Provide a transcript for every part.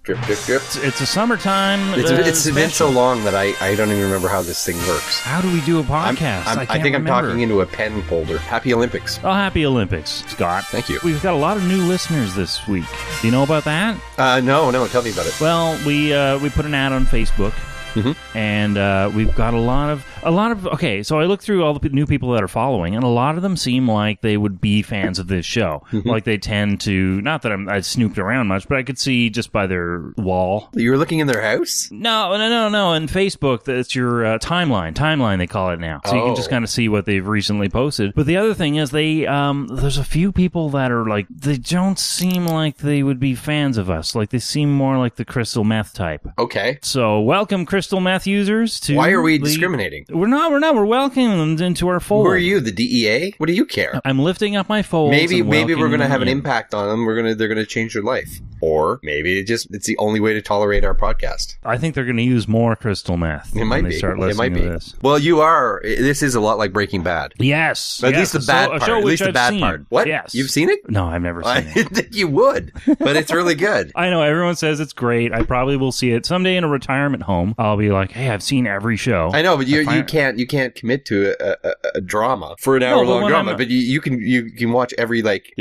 Drip, drip, drip. It's a summertime. It's been so long that I don't even remember how this thing works. How do we do a podcast? I think I'm talking into a pen folder. Happy Olympics. Oh, happy Olympics, Scott. Thank you. We've got a lot of new listeners this week. Do you know about that? No, tell me about it. Well, we put an ad on Facebook. Mm-hmm. And we've got a lot of okay, so I looked through all the new people that are following, and a lot of them seem like they would be fans of this show. Mm-hmm. Like they tend to, not that I snooped around much, but I could see just by their wall. You were looking in their house? No. In Facebook, it's your timeline they call it now. So you can just kind of see what they've recently posted. But the other thing is there's a few people that are like, they don't seem like they would be fans of us. Like they seem more like the crystal meth type. Okay. So welcome, crystal meth users. Why are we discriminating? We're not. We're welcoming them into our fold. Who are you, the DEA? What do you care? I'm lifting up my fold. Maybe we're going to have an impact on them. They're going to change their life. Or maybe it's the only way to tolerate our podcast. I think they're going to use more crystal meth. It might be. Start listening to this. Well, this is a lot like Breaking Bad. Yes. At least the bad part. At least the bad part. What? Yes. You've seen it? No, I've never seen it. I didn't think you would, but it's really good. I know. Everyone says it's great. I probably will see it someday in a retirement home. I'll be like, hey, I've seen every show. I know, but you can't commit to a drama for an hour-long drama. But you can watch every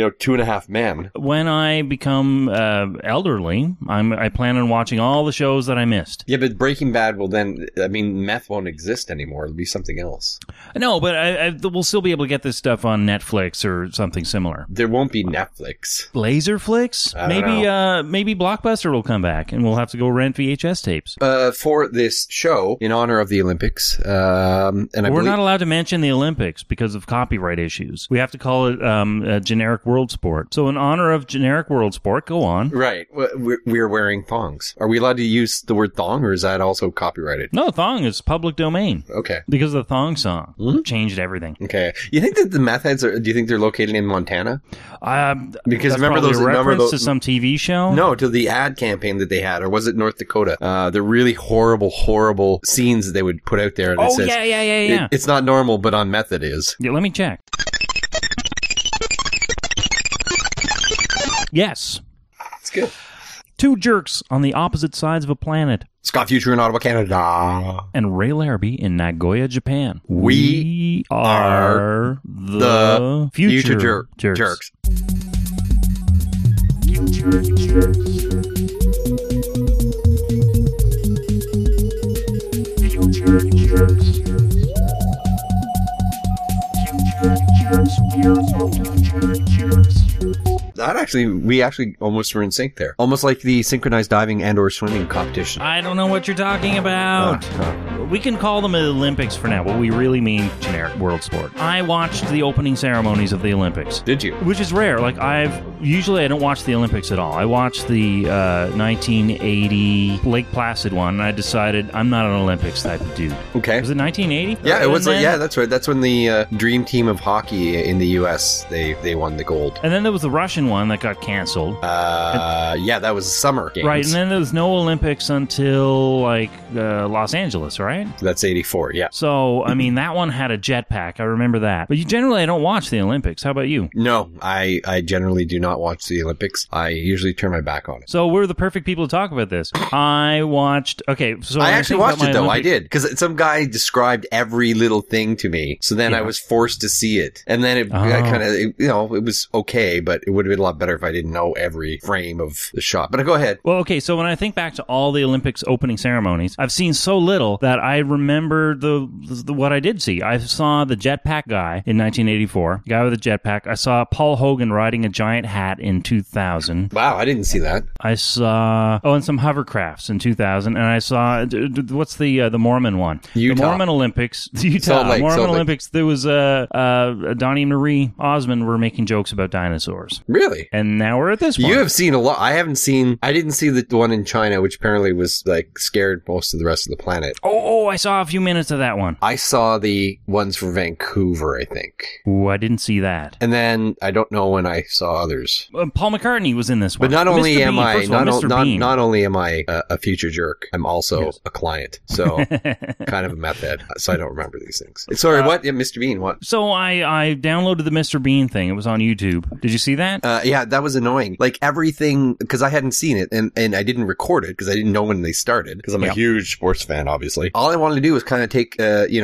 2.5 Men. When I become elderly, I plan on watching all the shows that I missed. Yeah, but Breaking Bad will then, meth won't exist anymore. It'll be something else. No, but we'll still be able to get this stuff on Netflix or something similar. There won't be Netflix. Laserflix? Maybe Blockbuster will come back and we'll have to go rent VHS tapes. For this show, in honor of the Olympics, we're not allowed to mention the Olympics because of copyright issues. We have to call it a generic world sport. So in honor of generic world sport, go on. Right. We're wearing thongs. Are we allowed to use the word thong, or is that also copyrighted? No, thong is public domain. Okay. Because of the thong song changed everything. Okay. You think that the meth heads do you think they're located in Montana? Because remember those to some TV show? No, to the ad campaign that they had, or was it North Dakota? The really horrible scenes that they would put out there. And yeah. It's not normal, but on meth it is. Yeah, let me check. Yes. It's good. Two jerks on the opposite sides of a planet. Scott Future in Ottawa, Canada. And Ray Larrabee in Nagoya, Japan. We are the future jerks. Future jerks. Future jerks. We actually almost were in sync there. Almost like the synchronized diving and or swimming competition. I don't know what you're talking about. We can call them the Olympics for now, but we really mean generic world sport. I watched the opening ceremonies of the Olympics. Did you? Which is rare. Usually I don't watch the Olympics at all. I watched the 1980 Lake Placid one, and I decided I'm not an Olympics type of dude. Okay. Was it 1980? Yeah, it was. That's right. That's when the dream team of hockey in the U.S. they won the gold. And then there was the Russian one that got canceled. That was summer games. Right, and then there was no Olympics until Los Angeles, right? That's 84. Yeah. So that one had a jetpack. I remember that. But I don't watch the Olympics. How about you? No, I generally do not watch the Olympics. I usually turn my back on it. So we're the perfect people to talk about this. I watched. Okay, so I actually watched it though. I did because some guy described every little thing to me. So then I was forced to see it, and then it was okay, but it would have been a lot better if I didn't know every frame of the shot. But go ahead. Well, okay. So when I think back to all the Olympics opening ceremonies, I've seen so little that I remember the what I did see. I saw the jetpack guy in 1984, guy with a jetpack. I saw Paul Hogan riding a giant hat in 2000. Wow, I didn't see that. I saw and some hovercrafts in 2000, and I saw what's the Mormon one? Utah. The Mormon Olympics. Olympics. There was Donnie and Marie Osmond were making jokes about dinosaurs. Really? And now we're at this one. You have seen a lot. I didn't see the one in China, which apparently was scared most of the rest of the planet. Oh, I saw a few minutes of that one. I saw the ones for Vancouver, I think. Ooh, I didn't see that. And then I don't know when I saw others. Paul McCartney was in this one. But not only am I not only am I a future jerk, I'm also a client. So kind of a meth head. So I don't remember these things. Sorry, what? Yeah, Mr. Bean, what? So I downloaded the Mr. Bean thing. It was on YouTube. Did you see that? Yeah, that was annoying. Like everything, because I hadn't seen it and I didn't record it because I didn't know when they started because I'm a huge sports fan, obviously. All I wanted to do was kind of take,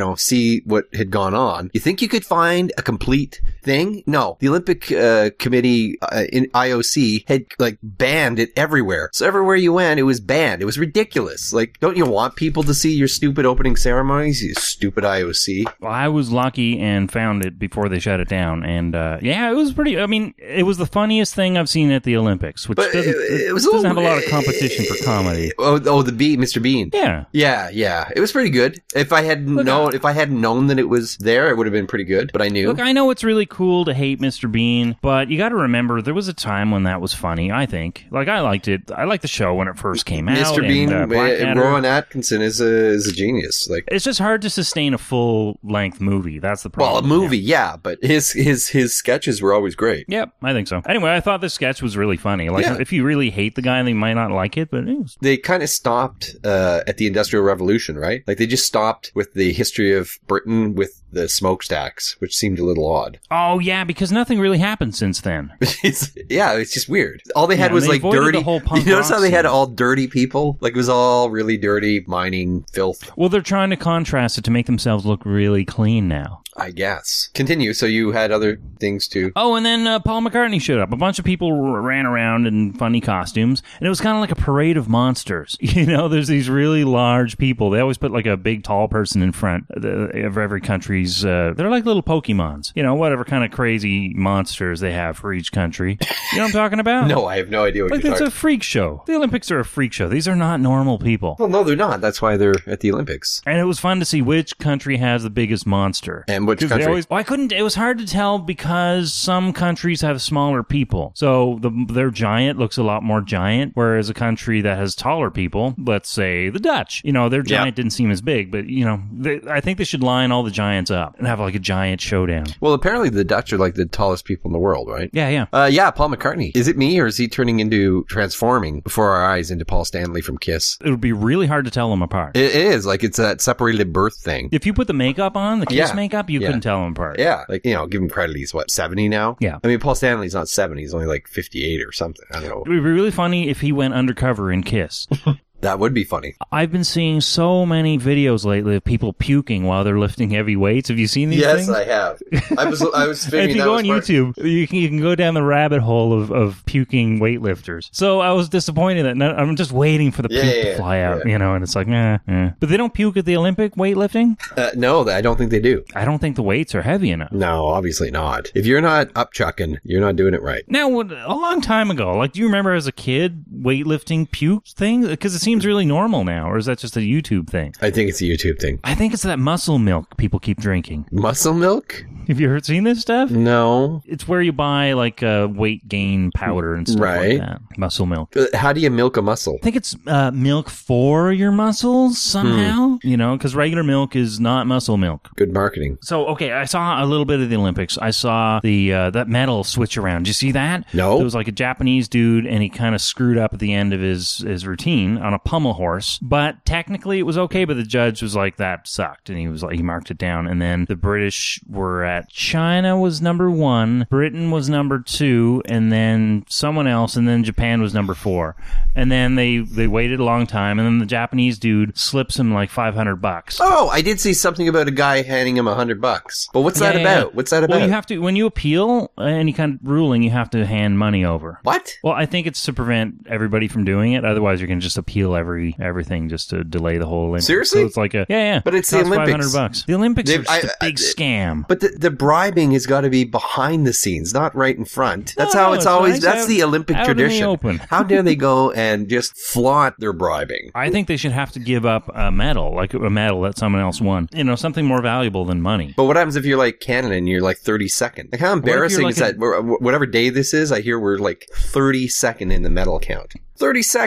see what had gone on. You think you could find a complete thing? No. The Olympic Committee in IOC had like banned it everywhere. So everywhere you went, it was banned. It was ridiculous. Like, don't you want people to see your stupid opening ceremonies, you stupid IOC? Well, I was lucky and found it before they shut it down. And it was pretty, I mean, it was the funniest thing I've seen at the Olympics, which doesn't have a lot of competition for comedy. Oh, Mr. Bean. Yeah. Yeah. It was pretty good. If I hadn't known that it was there, it would have been pretty good, but I knew. Look, I know it's really cool to hate Mr. Bean, but you got to remember there was a time when that was funny, I think. Like, I liked it. I liked the show when it first came out. Mr. Bean, Rowan Atkinson is a genius. Like, it's just hard to sustain a full-length movie. That's the problem. Well, a movie, yeah, but his sketches were always great. Yep, I think so. Anyway, I thought this sketch was really funny. Like, if you really hate the guy, they might not like it, but it was... They kind of stopped at the Industrial Revolution, right? Like, they just stopped with the history of Britain with the smokestacks, which seemed a little odd. Oh, yeah, because nothing really happened since then. It's just weird. All they had was, like, dirty... You notice how they had all dirty people? Like, it was all really dirty, mining, filth. Well, they're trying to contrast it to make themselves look really clean now. I guess. Continue. So you had other things too. Oh, and then Paul McCartney showed up. A bunch of people ran around in funny costumes, and it was kind of like a parade of monsters. You know, there's these really large people. They always put like a big, tall person in front of every country's. They're like little Pokemons. You know, whatever kind of crazy monsters they have for each country. You know what I'm talking about? No, I have no idea what you're talking about. It's a freak show. The Olympics are a freak show. These are not normal people. Well, no, they're not. That's why they're at the Olympics. And it was fun to see which country has the biggest monster. And which country? It was hard to tell because some countries have smaller people. So their giant looks a lot more giant, whereas a country that has taller people, let's say the Dutch, you know, their giant didn't seem as big, but, you know, I think they should line all the giants up and have like a giant showdown. Well, apparently the Dutch are like the tallest people in the world, right? Yeah. Paul McCartney. Is it me or is he transforming before our eyes into Paul Stanley from Kiss? It would be really hard to tell them apart. It is. Like, it's that separated at birth thing. If you put the makeup on, the Kiss makeup, you couldn't tell them apart. Yeah. Like, you know, give him credit. He's 70 now? Yeah. I mean, Paul Stanley's not 70. He's only like 58 or something. I don't know. It would be really funny if he went undercover in Kiss. That would be funny. I've been seeing so many videos lately of people puking while they're lifting heavy weights. Have you seen these things? Yes, I have. I was figuring if you go on YouTube, you can go down the rabbit hole of puking weightlifters. So I was disappointed that I'm just waiting for the puke to fly out, you know, and it's like, But they don't puke at the Olympic weightlifting? No, I don't think they do. I don't think the weights are heavy enough. No, obviously not. If you're not up chucking, you're not doing it right. Now, a long time ago, like, do you remember as a kid weightlifting puke things? Because it seems really normal now, or is that just a YouTube thing? I think it's a YouTube thing. I think it's that muscle milk people keep drinking. Muscle milk? Have you seen this stuff? No. It's where you buy like weight gain powder and stuff like that. Muscle milk. How do you milk a muscle? I think it's milk for your muscles somehow. You know, because regular milk is not muscle milk. Good marketing. So, okay, I saw a little bit of the Olympics. I saw that medal switch around. Did you see that? No. It was like a Japanese dude, and he kind of screwed up at the end of his routine on a pommel horse. But technically it was okay, but the judge was like, that sucked. And he marked it down. And then the British were at China was number 1, Britain was number 2, and then someone else, and then Japan was number 4. And then they waited a long time, and then the Japanese dude slips him like $500. Oh, I did see something about a guy handing him $100. But what's that about? Yeah. What's that about? Well, you have to, when you appeal any kind of ruling, you have to hand money over. What? Well, I think it's to prevent everybody from doing it. Otherwise, you're going to just appeal everything just to delay the whole Olympics. Seriously? So it's like But it's the Olympics. $500. The Olympics are just a big scam. But the bribing has got to be behind the scenes, not right in front. That's how it's always. Nice. That's the Olympic tradition. How dare they go and just flaunt their bribing? I think they should have to give up a medal, like a medal that someone else won. You know, something more valuable than money. But what happens if you're like Canada and you're like 32nd? Like, how embarrassing is that? Whatever day this is, I hear we're like 32nd in the medal count. 32nd.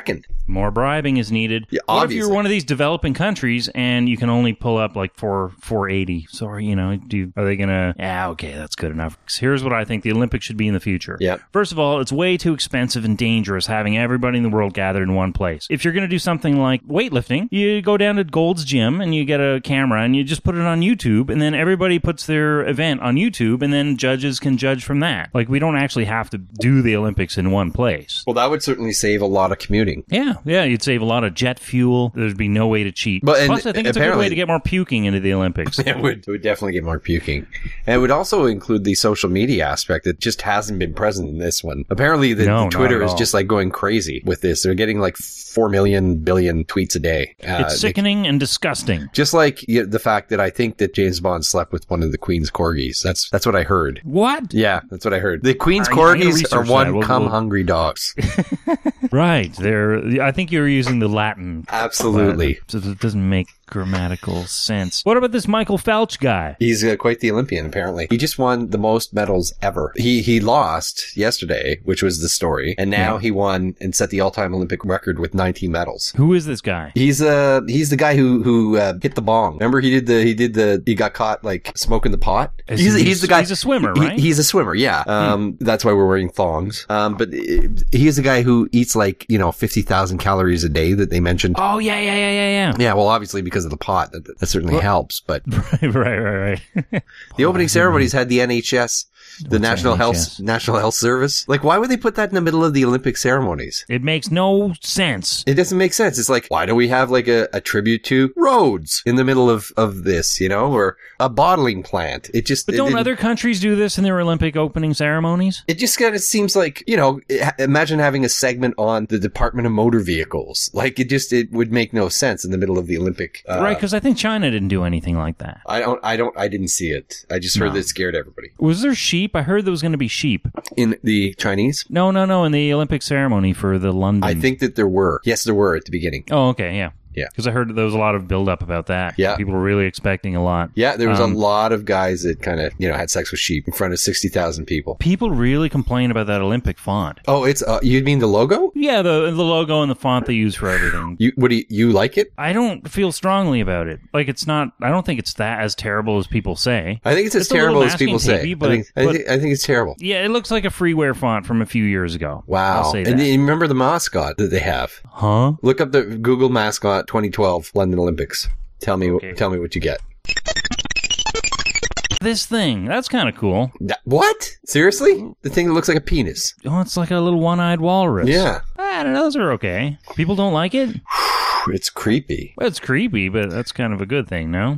More bribing is needed. Yeah, what obviously. if you're one of these developing countries and you can only pull up like 480? So, are they going to... Yeah, okay, that's good enough. So here's what I think the Olympics should be in the future. Yep. First of all, it's way too expensive and dangerous having everybody in the world gathered in one place. If you're going to do something like weightlifting, you go down to Gold's Gym and you get a camera and you just put it on YouTube, and then everybody puts their event on YouTube, and then judges can judge from that. Like, we don't actually have to do the Olympics in one place. Well, that would certainly save a lot of commuting. Yeah, you'd save a lot of jet fuel. There'd be no way to cheat. Plus, I think it's a good way to get more puking into the Olympics. It would definitely get more puking. And it would also include the social media aspect that just hasn't been present in this one. Apparently, the Twitter is just like going crazy with this. They're getting like 4 billion tweets a day. It's sickening and disgusting. Just like the fact that I think that James Bond slept with one of the Queen's corgis. That's what I heard. What? Yeah, that's what I heard. The Queen's corgis are hungry dogs. Right. I think you're using the Latin. Absolutely. So it doesn't make grammatical sense. What about this Michael Phelps guy? He's quite the Olympian, apparently. He just won the most medals ever. He lost yesterday, which was the story, and now he won and set the all-time Olympic record with 19 medals. Who is this guy? He's the guy who hit the bong. Remember, he got caught like smoking the pot. He's the guy. He's a swimmer, right? He's a swimmer. Yeah. That's why we're wearing thongs. But he's the guy who eats like 50,000 calories a day that they mentioned. Oh yeah. Yeah. Well, obviously because of the pot, that certainly helps. But right. The opening ceremonies had the NHS. The National Health Service. Like, why would they put that in the middle of the Olympic ceremonies? It makes no sense. It doesn't make sense. It's like, why do we have like a tribute to roads in the middle of this, or a bottling plant? It just... But don't other countries do this in their Olympic opening ceremonies? It just kind of seems like, imagine having a segment on the Department of Motor Vehicles. Like, it would make no sense in the middle of the Olympic... right, because I think China didn't do anything like that. I didn't see it. I just heard that it scared everybody. Was there sheep? I heard there was going to be sheep. In the Chinese? No, in the Olympic ceremony for the London. I think that there were. Yes, there were at the beginning. Oh, okay, yeah. Yeah. Because I heard there was a lot of build-up about that. Yeah. People were really expecting a lot. Yeah, there was a lot of guys that kind of, had sex with sheep in front of 60,000 people. People really complain about that Olympic font. Oh, it's, you mean the logo? Yeah, the logo and the font they use for everything. You like it? I don't feel strongly about it. Like, it's not, I don't think it's that as terrible as people say. I think it's as terrible as people say. I think it's terrible. Yeah, it looks like a freeware font from a few years ago. Wow. I'll say that. And you remember the mascot that they have? Huh? Look up the Google mascot 2012 London Olympics. Tell me what you get. This thing, that's kind of cool. What? Seriously? The thing that looks like a penis. Oh, it's like a little one-eyed walrus. Yeah. I don't know, those are okay. People don't like it? It's creepy. Well, it's creepy, but that's kind of a good thing, no?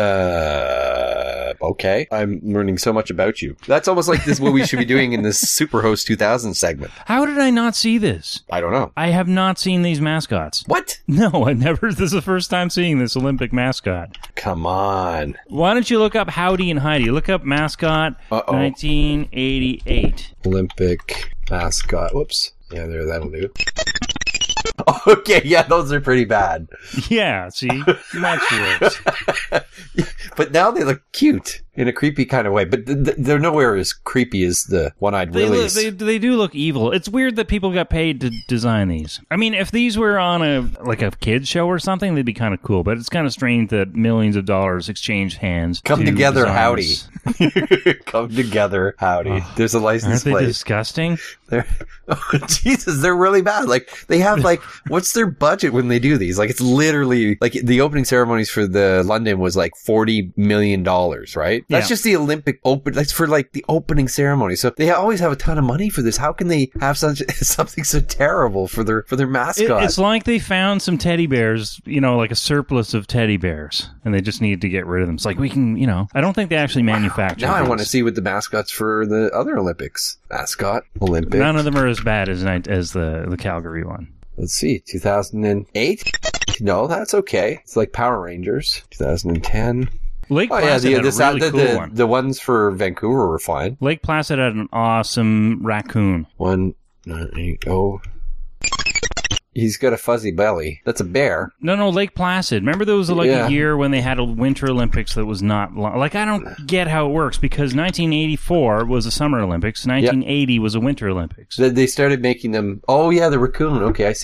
Okay. I'm learning so much about you. That's almost like this what we should be doing in this Superhost 2000 segment. How did I not see this? I don't know. I have not seen these mascots. What? No, I never. This is the first time seeing this Olympic mascot. Come on. Why don't you look up Howdy and Heidi? Look up mascot 1988. Olympic mascot. Whoops. Yeah, that'll do. Okay, yeah, those are pretty bad. Yeah, see? Much worse. But now they look cute in a creepy kind of way. But they're nowhere as creepy as the one-eyed willies. They do look evil. It's weird that people got paid to design these. I mean, if these were on a kids show or something, they'd be kind of cool. But it's kind of strange that millions of dollars exchange hands. Come together, howdy. Come together, howdy. There's a license plate. Aren't they disgusting? Jesus, they're really bad. Like, they have, what's their budget when they do these? Like, it's literally, the opening ceremonies for the London was $40 million, right? Yeah. That's just the Olympic that's for, the opening ceremony. So they always have a ton of money for this. How can they have something so terrible for their mascot? It's like they found some teddy bears, like a surplus of teddy bears, and they just needed to get rid of them. It's like, we can, I don't think they actually manufacture Now these. I want to see what the mascots for the other Olympics. Mascot, Olympic. None of them are as bad as the Calgary one. Let's see, 2008? No, that's okay. It's like Power Rangers. 2010. Lake Placid had a really cool one. The ones for Vancouver were fine. Lake Placid had an awesome raccoon. 1980. He's got a fuzzy belly. That's a bear. No, Lake Placid. Remember there was a year when they had a Winter Olympics that was not long. I don't get how it works because 1984 was a Summer Olympics. 1980 was a Winter Olympics. They started making them. Oh, yeah, the raccoon. Okay, I see it.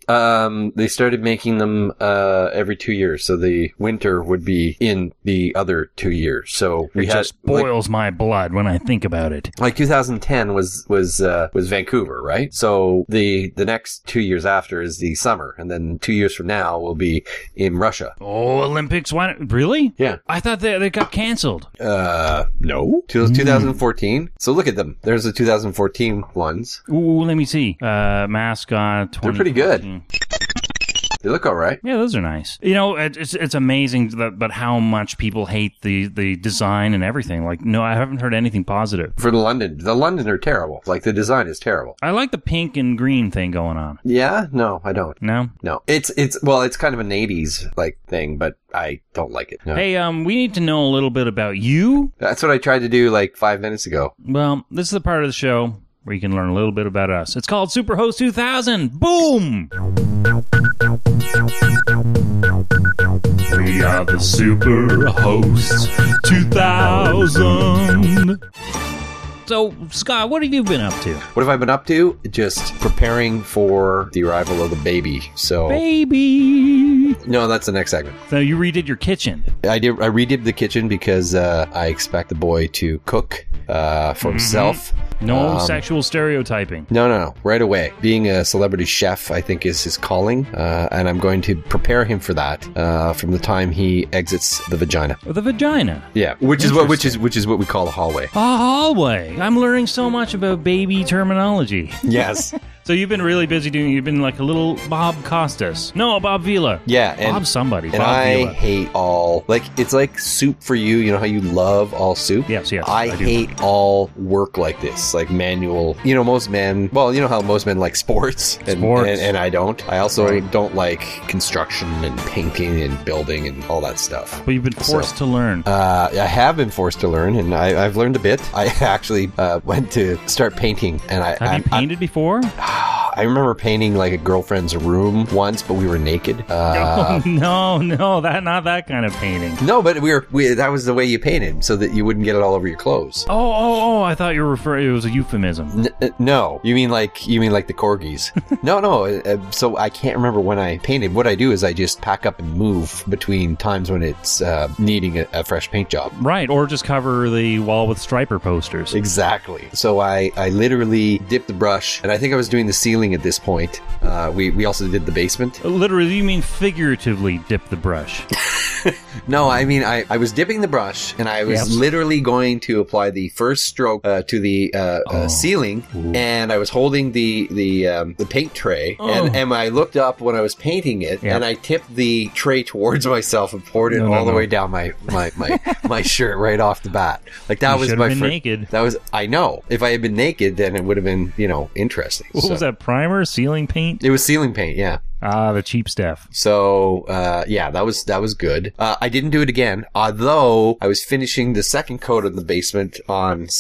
They started making them every 2 years, so the winter would be in the other 2 years. So it just boils my blood when I think about it. Like 2010 was Vancouver, right? So the next 2 years after is the summer, and then 2 years from now will be in Russia. Oh, Olympics! Why? Really? Yeah. I thought they got canceled. No. 2014. So look at them. There's the 2014 ones. Ooh, let me see. Mascot. They're pretty good. They look all right. Yeah, those are nice. You know, it's amazing but how much people hate the design and everything. Like, no, I haven't heard anything positive. For the London are terrible. Like, the design is terrible. I like the pink and green thing going on. Yeah? No, I don't. No? No. It's kind of an 80s, like, thing, but I don't like it. No. Hey, we need to know a little bit about you. That's what I tried to do, like, 5 minutes ago. Well, this is the part of the show where you can learn a little bit about us. It's called Superhost 2000. Boom! We are the Superhosts 2000. So, Scott, what have you been up to? What have I been up to? Just preparing for the arrival of the baby. So, baby. No, that's the next segment. So you redid your kitchen. I redid the kitchen because I expect the boy to cook for himself. No sexual stereotyping. No. Right away. Being a celebrity chef, I think, is his calling, and I'm going to prepare him for that from the time he exits the vagina. The vagina. Yeah, which is what we call a hallway. A hallway. I'm learning so much about baby terminology. Yes. So you've been really busy you've been like a little Bob Costas. No, Bob Vila. Yeah. Bob somebody. And Bob Vila. I hate all, like, it's like soup for you. You know how you love all soup? Yes. I hate all work like this, like manual. You know, most men, well, you know how most men like sports. And I don't. I also don't like construction and painting and building and all that stuff. But you've been forced to learn. I have been forced to learn, and I've learned a bit. I actually went to start painting. And Have you painted before? I remember painting like a girlfriend's room once, but we were naked. No, not that kind of painting. No, but that was the way you painted, so that you wouldn't get it all over your clothes. Oh! I thought you were referring. It was a euphemism. No, you mean like the corgis? No. So I can't remember when I painted. What I do is I just pack up and move between times when it's needing a fresh paint job. Right, or just cover the wall with striper posters. Exactly. So I literally dipped the brush, and I think I was doing the ceiling at this point. We also did the basement. Literally, you mean figuratively dip the brush? No, I mean I was dipping the brush, and I was literally going to apply the first stroke to the ceiling. Ooh. And I was holding the paint tray, and I looked up when I was painting it, and I tipped the tray towards myself and poured it all the way down my shirt right off the bat. Like that was my naked. That was, I know. If I had been naked, then it would have been interesting. What was that, primer, ceiling paint? It was ceiling paint, yeah. Ah, the cheap stuff. So, that was good. I didn't do it again, although I was finishing the second coat of the basement on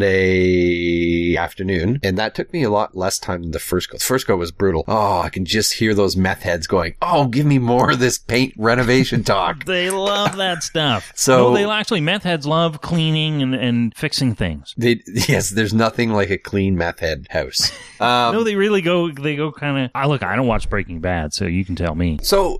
Sunday afternoon, and that took me a lot less time than the first coat. The first coat was brutal. Oh, I can just hear those meth heads going, oh, give me more of this paint renovation talk. They love that stuff. So, meth heads love cleaning and fixing things. Yes, there's nothing like a clean meth head house. No, they really go kind of, look, I don't watch Breaking Bad, so you can tell me. So,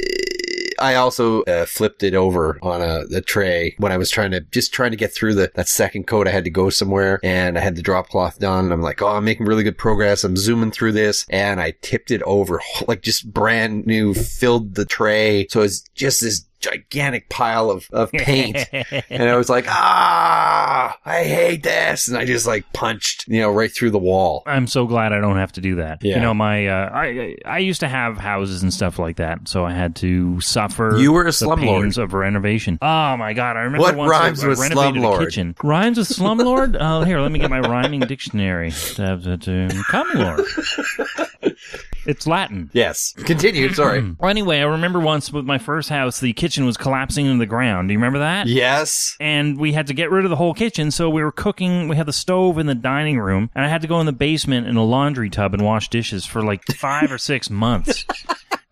I also flipped it over on a tray when I was trying to get through that second coat. I had to go somewhere, and I had the drop cloth done, and I'm like, I'm making really good progress. I'm zooming through this, and I tipped it over, like just brand new, filled the tray. So it's just this gigantic pile of paint. And I was like, I hate this. And I just like punched, right through the wall. I'm so glad I don't have to do that. Yeah. I used to have houses and stuff like that, so I had to suffer You were a the slumlord. pains of renovation. Oh my God. I remember what once rhymes I with renovated slumlord? a kitchen. Rhymes with slumlord? Here, let me get my rhyming dictionary. Common lord. It's Latin. Yes. Continue, sorry. Well, anyway, I remember once with my first house, the kitchen was collapsing into the ground. Do you remember that? Yes. And we had to get rid of the whole kitchen, so we were cooking. We had the stove in the dining room, and I had to go in the basement in a laundry tub and wash dishes for like 5 or 6 months.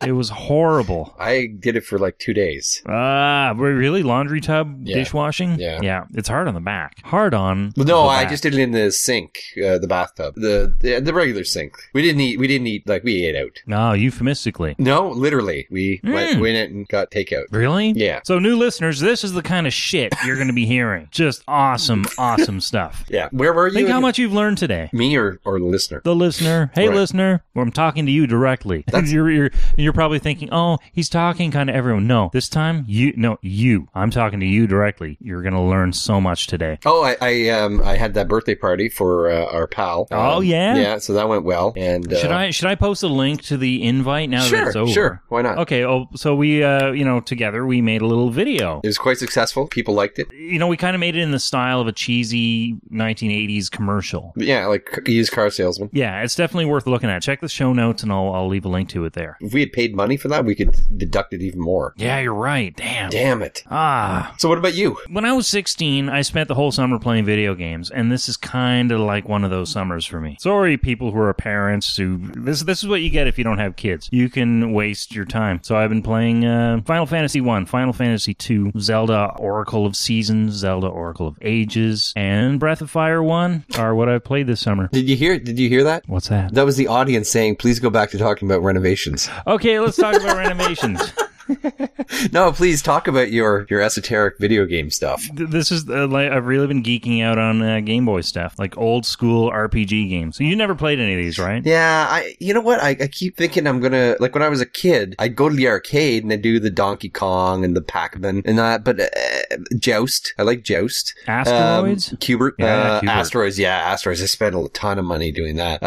It was horrible. I did it for like 2 days. Really? Laundry tub, dishwashing? Yeah. Yeah, it's hard on the back. Hard on Well, no, the I back. just did it in the sink, the bathtub, the regular sink. We didn't eat, like, we ate out. No, euphemistically. No, literally. We went in and got takeout. Really? Yeah. So, new listeners, this is the kind of shit you're going to be hearing. Just awesome stuff. Yeah. Where were you? Think how much you've learned today. Me or the listener? The listener. Hey, Right. listener. Well, I'm talking to you directly. You're probably thinking, oh, he's talking kind of everyone. No, this time, you. I'm talking to you directly. You're going to learn so much today. Oh, I had that birthday party for our pal. Oh, yeah? Yeah, so that went well. And Should I post a link to the invite now that it's over? Sure. Why not? Okay. Oh, so we, together we made a little video. It was quite successful. People liked it. We kind of made it in the style of a cheesy 1980s commercial. Yeah, like used car salesman. Yeah, it's definitely worth looking at. Check the show notes, and I'll leave a link to it there. If we had paid money for that, we could deduct it even more. Yeah, you're right. Damn it. So what about you? when I was 16, I spent the whole summer playing video games, and this is kind of like one of those summers for me. Sorry, people who are parents who... This is what you get if you don't have kids. You can waste your time. So I've been playing Final Fantasy 1, Final Fantasy 2, Zelda Oracle of Seasons, Zelda Oracle of Ages, and Breath of Fire 1 are what I've played this summer. Did you hear that? What's that? That was the audience saying, please go back to talking about renovations. Okay, let's talk about renovations. No, please talk about your esoteric video game stuff. This is I've really been geeking out on Game Boy stuff, like old school RPG games. So you never played any of these, right? Yeah, you know what? I keep thinking I'm gonna, like when I was a kid, I'd go to the arcade and I'd do the Donkey Kong and the Pac-Man and that, but Joust. I like Joust. Asteroids? Cubert. Yeah, Cubert. Asteroids, Asteroids. I spent a ton of money doing that.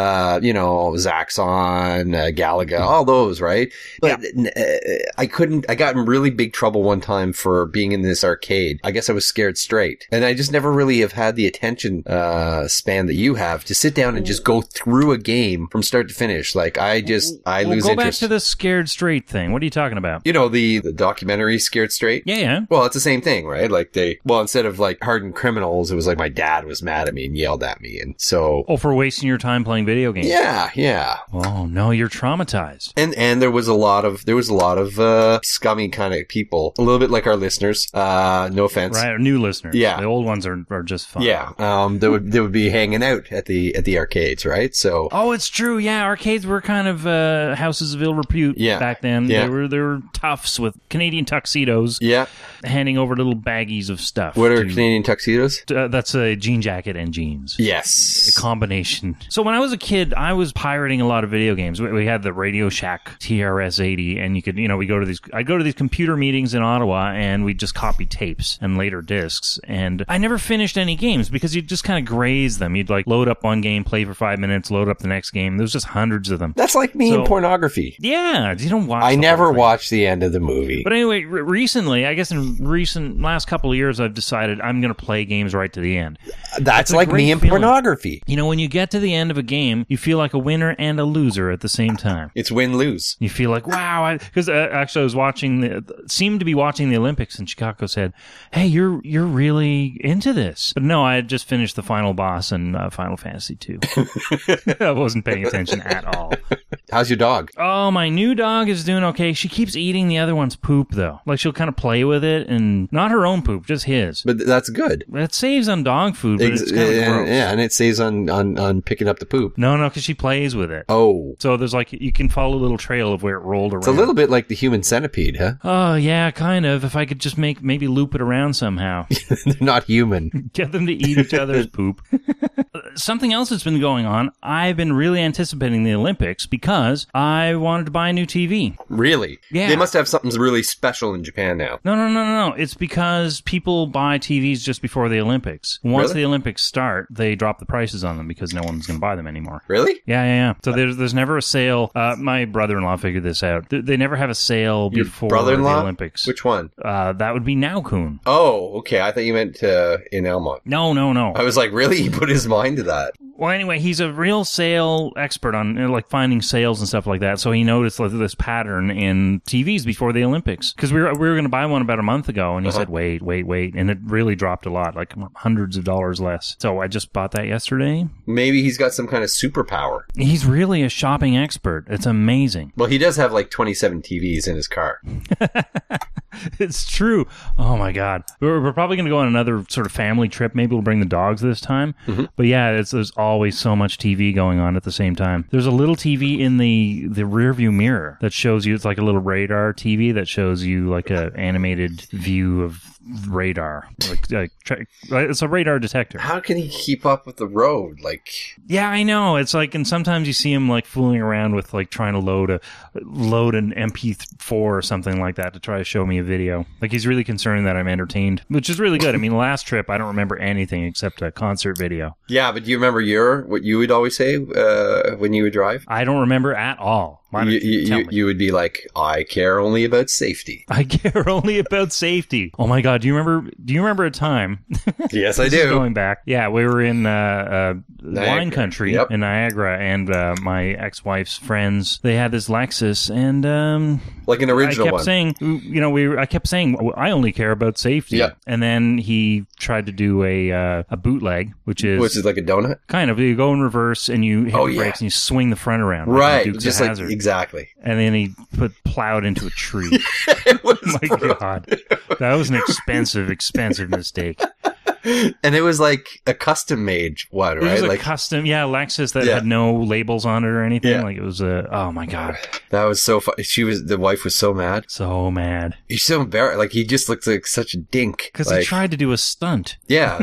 Zaxxon, Galaga, all those, right? But I got in really big trouble one time for being in this arcade. I guess I was scared straight. And I just never really have had the attention span that you have to sit down and just go through a game from start to finish. Like, I lose interest. Go back to the scared straight thing. What are you talking about? You know, the documentary Scared Straight? Yeah. Well, it's the same thing, right? Like instead of like hardened criminals, it was like my dad was mad at me and yelled at me. And so... Oh, for wasting your time playing video games? Yeah. Oh, no, you're traumatized. And there was a lot of scummy kind of people, a little bit like our listeners. No offense. Right, new listeners. Yeah. The old ones are just fun. Yeah. They would be hanging out at the arcades, right? So. Oh, it's true. Yeah, arcades were kind of houses of ill repute back then. Yeah. They were toughs with Canadian tuxedos. Yeah. Handing over little baggies of stuff. What are Canadian tuxedos? That's a jean jacket and jeans. Yes. A combination. So when I was a kid, I was pirating a lot of video games. We had the Radio Shack TRS-80, and you could, we go to I'd go to these computer meetings in Ottawa, and we'd just copy tapes and later discs. And I never finished any games because you'd just kind of graze them. You'd like load up one game, play for 5 minutes, load up the next game. There was just hundreds of them. That's like me in pornography. Yeah, you don't watch. I never watched the end of the movie. But anyway, recently, I guess in last couple of years, I've decided I'm going to play games right to the end. That's like me in pornography. When you get to the end of a game, you feel like a winner and a loser at the same time. It's win-lose. You feel like, wow, because actually I was seemed to be watching the Olympics, and Chicago said, hey, you're really into this. But no, I had just finished the final boss in Final Fantasy 2. I wasn't paying attention at all. How's your dog? Oh, my new dog is doing okay. She keeps eating the other one's poop, though. Like, she'll kind of play with it, and not her own poop, just his. But that's good. It saves on dog food, but it's kind of gross. Yeah, and it saves on picking up the poop. No, because she plays with it. Oh. So there's you can follow a little trail of where it rolled around. It's a little bit like the human centipede, huh? Oh, yeah, kind of. If I could just maybe loop it around somehow. They're not human. Get them to eat each other's poop. Something else that's been going on, I've been really anticipating the Olympics because I wanted to buy a new TV. Really? Yeah. They must have something really special in Japan now. No. It's because people buy TVs just before the Olympics. Once the Olympics start, they drop the prices on them because no one's going to buy them anymore. Really? Yeah. So there's never a sale. My brother-in-law figured this out. They never have a sale before the Olympics. Which one? That would be Naokun. Oh, okay. I thought you meant in Elmont. No. I was like, really? He put his mind to that. Well, anyway, he's a real sale expert on like finding sales and stuff like that. So he noticed like, this pattern in TVs before the Olympics. Because we were going to buy one about a month ago, and he said, wait. And it really dropped a lot, like hundreds of dollars less. So I just bought that yesterday. Maybe he's got some kind of superpower. He's really a shopping expert. It's amazing. Well, he does have like 27 TVs in his car. It's true. Oh, my God. We're probably going to go on another sort of family trip. Maybe we'll bring the dogs this time. Mm-hmm. But yeah, there's always so much TV going on at the same time. There's a little TV in the rearview mirror that shows you, it's like a little radar TV that shows you like an animated view of radar. It's a radar detector. How can he keep up with the road? Yeah, I know. It's like, and sometimes you see him like fooling around with like trying to load an MP4 or something like that to try to show me a video. Like he's really concerned that I'm entertained, which is really good. I mean, last trip I don't remember anything except a concert video. Yeah, but do you remember what you would always say when you would drive? I don't remember at all. You would be like, I care only about safety. I care only about safety. Oh my God. Do you remember a time? Yes, I do. Going back. Yeah, we were in wine country in Niagara, and my ex-wife's friends, they had this Lexus, and like an original one. I kept saying, I only care about safety. Yep. And then he tried to do a bootleg, which is like a donut? Kind of. You go in reverse and you hit the brakes and you swing the front around. Right. Just like exactly. And then he plowed into a tree. It was my God. That was an expensive mistake. And it was like a custom made one, right? It was like custom, Lexus that had no labels on it or anything. Yeah. Like it was oh my God. That was so fun. The wife was so mad. So mad. He's so embarrassed. Like he just looks like such a dink. Because he tried to do a stunt. Yeah.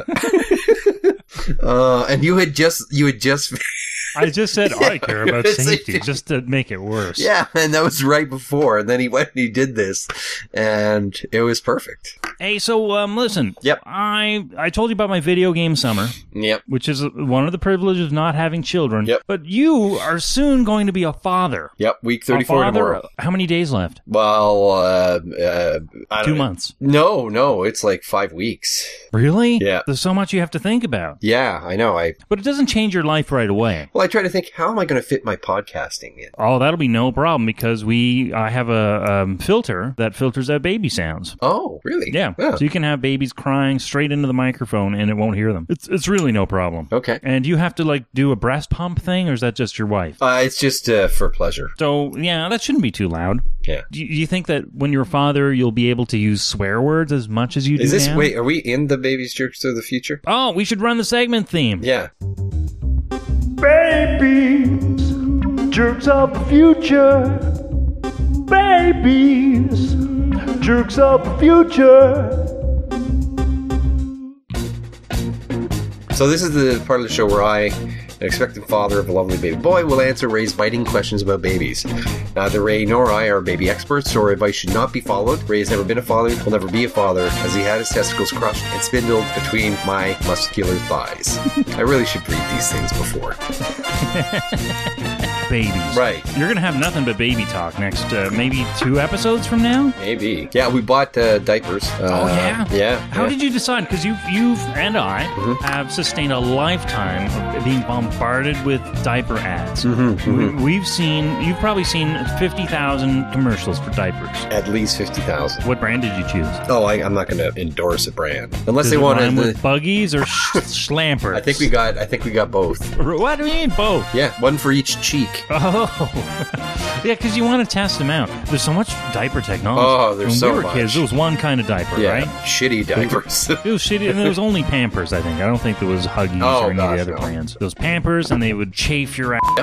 And you had just I just said, I care about safety, just to make it worse. Yeah, and that was right before. And then he went and he did this, and it was perfect. Hey, so, listen. Yep. I told you about my video game summer. Yep. Which is one of the privileges of not having children. Yep. But you are soon going to be a father. Yep, week 34 tomorrow. How many days left? Well, I don't 2 months. No, it's like 5 weeks. Really? Yeah. There's so much you have to think about. Yeah, I know. But it doesn't change your life right away. Well, I try to think, how am I going to fit my podcasting in? Oh, that'll be no problem because I have a filter that filters out baby sounds. Oh, really? Yeah. So you can have babies crying straight into the microphone and it won't hear them. It's really no problem. Okay. And you have to like do a breast pump thing, or is that just your wife? It's just for pleasure. So, yeah, that shouldn't be too loud. Yeah. Do you think that when you're a father, you'll be able to use swear words as much as you do now? Wait, are we in the Babies Jerks of the Future? Oh, we should run the segment theme. Yeah. Babies, jerks of the future. Babies, jerks of the future. So this is the part of the show where I, an expectant father of a lovely baby boy, will answer Ray's biting questions about babies. Neither Ray nor I are baby experts, so our advice should not be followed. Ray has never been a father, will never be a father, as he had his testicles crushed and spindled between my muscular thighs. I really should read these things before. Babies. Right. You're going to have nothing but baby talk next, maybe 2 episodes from now? Maybe. Yeah, we bought diapers. Oh, yeah? Yeah. How did you decide? Because you and I have sustained a lifetime of being bombarded with diaper ads. You've probably seen 50,000 commercials for diapers. At least 50,000. What brand did you choose? Oh, I'm not going to endorse a brand. Unless Does they want to... with Buggies or Schlampers? I think we got both. What do you mean both? Yeah, one for each cheek. Oh. Yeah, because you want to test them out. There's so much diaper technology. Oh, there's so much. When we were kids, there was one kind of diaper, right? Shitty diapers. It was shitty, and there was only Pampers, I think. I don't think there was Huggies or any of the other brands. Those Pampers, and they would chafe your ass.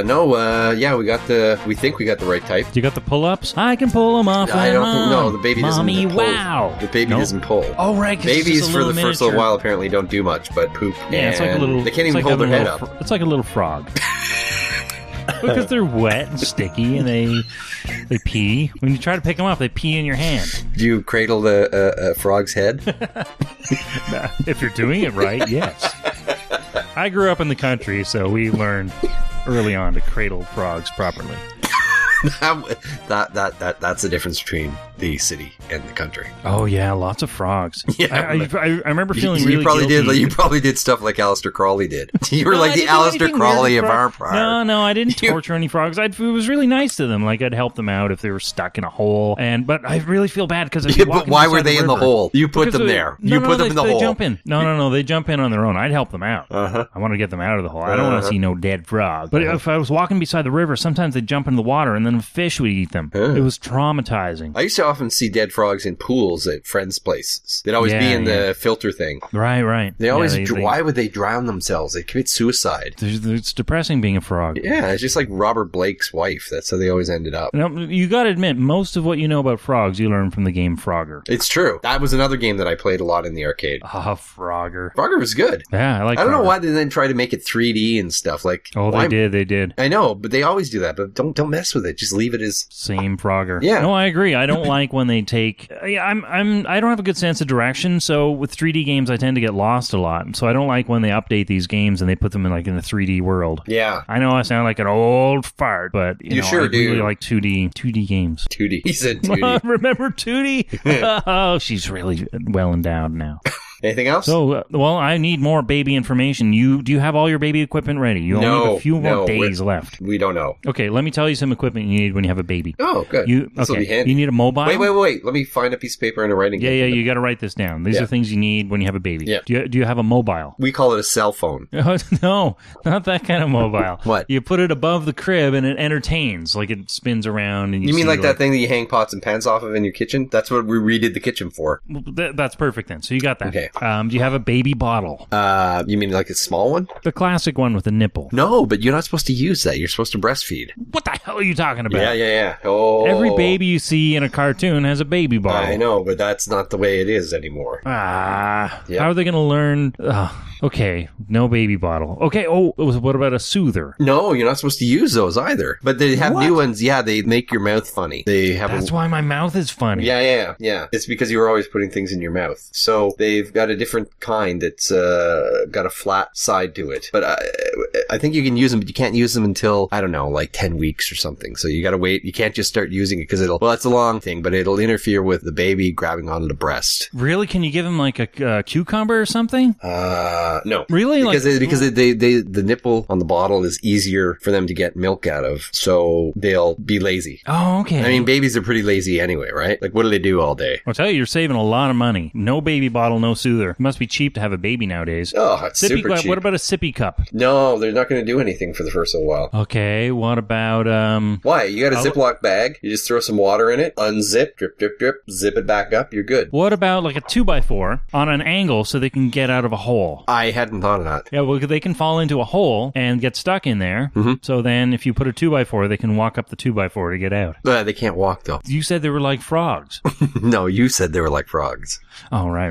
We think we got the right type. You got the pull-ups? I can pull them off. I don't think, no, the baby doesn't pull. Wow. The baby doesn't pull. Oh, right. Babies for the first little while apparently don't do much, but poop. Yeah, it's like a little... They can't even hold their head up. It's like a little frog. Because they're wet and sticky and they pee. When you try to pick them up, they pee in your hand. Do you cradle the frog's head? If you're doing it right, yes. I grew up in the country, so we learned early on to cradle frogs properly. That's the difference between the city and the country. Oh yeah, lots of frogs. Yeah, I remember feeling really probably guilty. You probably did stuff like Aleister Crowley did. You were No, like I the didn't do Aleister anything Crowley weird of with our frogs. part. No, I didn't torture any frogs. It was really nice to them. Like I'd help them out if they were stuck in a hole. But I really feel bad because But why were they in the hole? You put them there. You put them in the hole. They jump in. No, they jump in on their own. I'd help them out. I want to get them out of the hole. I don't want to see no dead frog. But if I was walking beside the river, sometimes they'd jump in the water and then a fish would eat them. It was traumatizing. I used to often see dead frogs in pools at friends' places. They'd always be in the filter thing. Right. They always. Why would they drown themselves? They commit suicide. It's depressing being a frog. Yeah, it's just like Robert Blake's wife. That's how they always ended up. Now, you got to admit, most of what you know about frogs, you learn from the game Frogger. It's true. That was another game that I played a lot in the arcade. Frogger. Frogger was good. Yeah, I like. I don't know Frogger. why they then try to make it 3D and stuff. Like, they did. I know, but they always do that. But don't mess with it. Just leave it as same Frogger. Yeah. No, I agree. I don't like when they take. I don't have a good sense of direction. So with 3D games, I tend to get lost a lot. So I don't like when they update these games and they put them in a 3D world. Yeah. I know I sound like an old fart, but You sure I do. really like 2D games. 2D. He said 2D. Remember 2D? Oh, she's really well endowed now. Anything else? So, I need more baby information. Do you have all your baby equipment ready? You only have a few more days left. We don't know. Okay, let me tell you some equipment you need when you have a baby. Oh, good. This will be handy. You need a mobile. Wait. Let me find a piece of paper and a writing. Yeah, you got to write this down. These are things you need when you have a baby. Yeah. Do you have a mobile? We call it a cell phone. No, not that kind of mobile. What? You put it above the crib and it entertains, like it spins around. And you mean like that thing that you hang pots and pans off of in your kitchen? That's what we redid the kitchen for. That's perfect then. So you got that. Okay. Do you have a baby bottle? You mean like a small one? The classic one with a nipple. No, but you're not supposed to use that. You're supposed to breastfeed. What the hell are you talking about? Yeah. Oh. Every baby you see in a cartoon has a baby bottle. I know, but that's not the way it is anymore. How are they going to learn? Okay, no baby bottle. Okay, what about a soother? No, you're not supposed to use those either. But they have new ones. Yeah, they make your mouth funny. That's why my mouth is funny. Yeah. It's because you were always putting things in your mouth. So they've got a different kind that's got a flat side to it. But I think you can use them, but you can't use them until, I don't know, like 10 weeks or something. So you got to wait. You can't just start using it because that's a long thing, but it'll interfere with the baby grabbing onto the breast. Really? Can you give him like a cucumber or something? No. Really? Because the nipple on the bottle is easier for them to get milk out of, so they'll be lazy. Oh, okay. I mean, babies are pretty lazy anyway, right? Like, what do they do all day? I'll tell you're saving a lot of money. No baby bottle, no soother. It must be cheap to have a baby nowadays. Oh, it's super cheap. What about a sippy cup? No, they're not going to do anything for the first little while. Okay, what about Why? You got a Ziploc bag. You just throw some water in it, unzip, drip, drip, drip, zip it back up. You're good. What about like a 2x4 on an angle so they can get out of a hole? I hadn't thought of that. Yeah, well, they can fall into a hole and get stuck in there. Mm-hmm. So then if you put a 2x4, they can walk up the 2x4 to get out. They can't walk, though. You said they were like frogs. No, you said they were like frogs. Oh, right.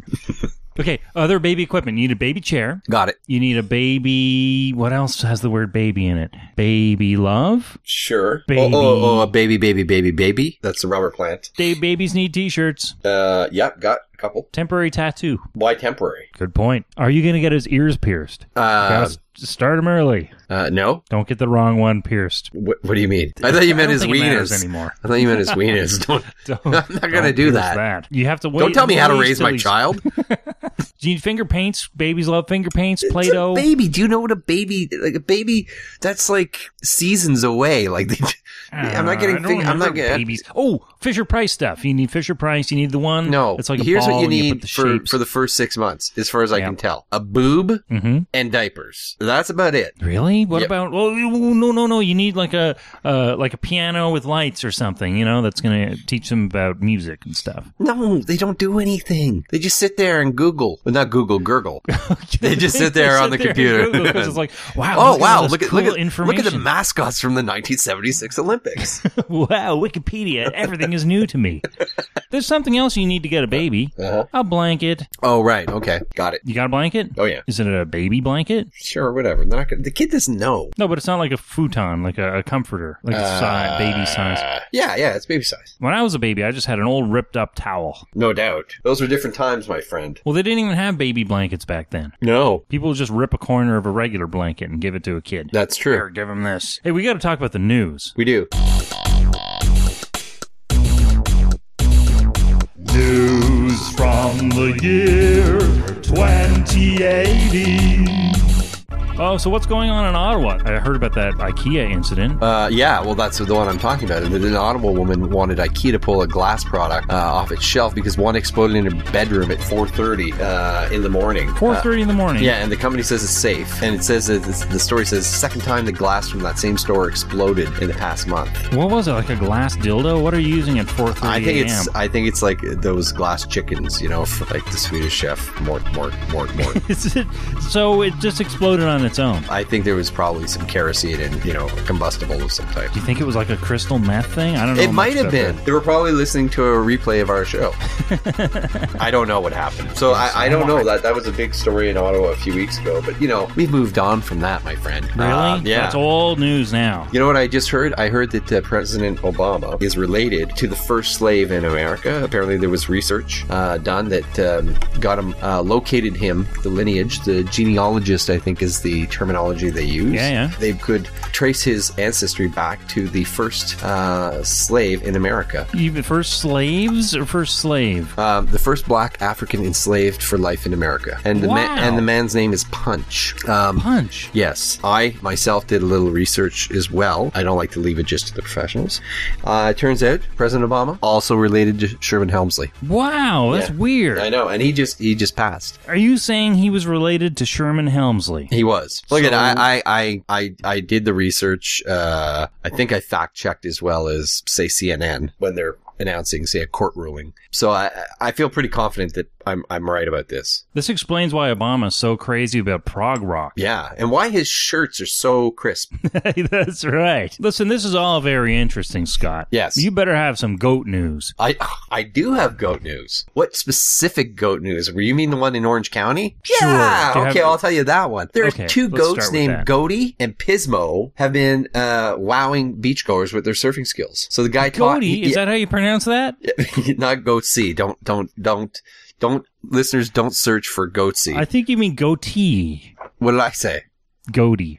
Okay, other baby equipment. You need a baby chair. Got it. You need a baby... What else has the word baby in it? Baby love? Sure. Baby. Oh, a baby. That's the rubber plant. Babies need t-shirts. Yep, got a couple. Temporary tattoo. Why temporary? Good point. Are you going to get his ears pierced? Gotta start him early. No. Don't get the wrong one pierced. What do you mean? I thought you meant his wieners anymore. I thought you meant his wieners. I'm not going to do that. You have to wait. Don't tell me how to raise my child. Do you need finger paints? Babies love finger paints. Play-Doh. Baby, do you know what a baby? That's like seasons away. Like I'm not getting. I'm not getting babies. Oh, Fisher Price stuff. You need Fisher Price. You need the one. No, it's like a here's ball what you need and you put for the first 6 months, as far as I can tell: a boob and diapers. That's about it. Really? What about? Oh, no. You need like a piano with lights or something. You know, that's going to teach them about music and stuff. No, they don't do anything. They just sit there and Google. Well, not Google, gurgle. They just sit there on the computer. Because it's like, wow. Oh, wow. Look at the mascots from the 1976 Olympics. Wow, Wikipedia. Everything is new to me. There's something else you need to get a baby. A blanket. Oh, right. Okay. Got it. You got a blanket? Oh, yeah. Is it a baby blanket? Sure, whatever. The kid doesn't know. No, but it's not like a futon, like a comforter, like baby size. Yeah, it's baby size. When I was a baby, I just had an old ripped up towel. No doubt. Those were different times, my friend. Well, they didn't even have baby blankets back then. No. People would just rip a corner of a regular blanket and give it to a kid. That's true. Here, give him this. Hey, we got to talk about the news. We do. from the year 2080. Oh, so what's going on in Ottawa? I heard about that IKEA incident. Yeah, well, that's the one I'm talking about. An Ottawa woman wanted IKEA to pull a glass product off its shelf because one exploded in her bedroom at 4:30 in the morning. 4:30 in the morning? Yeah, and the company says it's safe. And it says that the story says second time the glass from that same store exploded in the past month. What was it, like a glass dildo? What are you using at 4:30 a.m.? I think it's like those glass chickens, you know, for like the Swedish chef. Mort. Is it? So it just exploded on its own? I think there was probably some kerosene and, you know, a combustible of some type. Do you think it was like a crystal meth thing? I don't know. It might have been. They were probably listening to a replay of our show. I don't know what happened. So I don't know. That was a big story in Ottawa a few weeks ago. But, you know, we've moved on from that, my friend. Really? Yeah. That's old news now. You know what I just heard? I heard that President Obama is related to the first slave in America. Apparently there was research done that got him, located him, the lineage. The genealogist, I think, is the terminology they use. Yeah. They could trace his ancestry back to the first slave in America. Even first slaves or first slave? The first black African enslaved for life in America. And the man's name is Punch. Punch? Yes. I myself did a little research as well. I don't like to leave it just to the professionals. It turns out President Obama also related to Sherman Helmsley. Wow, that's weird. I know, and he just passed. Are you saying he was related to Sherman Helmsley? He was. Look at I did the research. I think I fact checked as well as say CNN when they're announcing, say, a court ruling. So I feel pretty confident that I'm right about this. This explains why Obama's so crazy about prog rock. Yeah, and why his shirts are so crisp. That's right. Listen, this is all very interesting, Scott. Yes. You better have some goat news. I do have goat news. What specific goat news? Were you mean the one in Orange County? Sure. Yeah. Okay, I'll tell you that one. There's two goats named Goaty and Pismo have been wowing beachgoers with their surfing skills. So the guy Goaty? Is that how you pronounce that? Not goatsy. Don't listeners, don't search for goatsy. I think you mean goatee. What did I say? Goatee.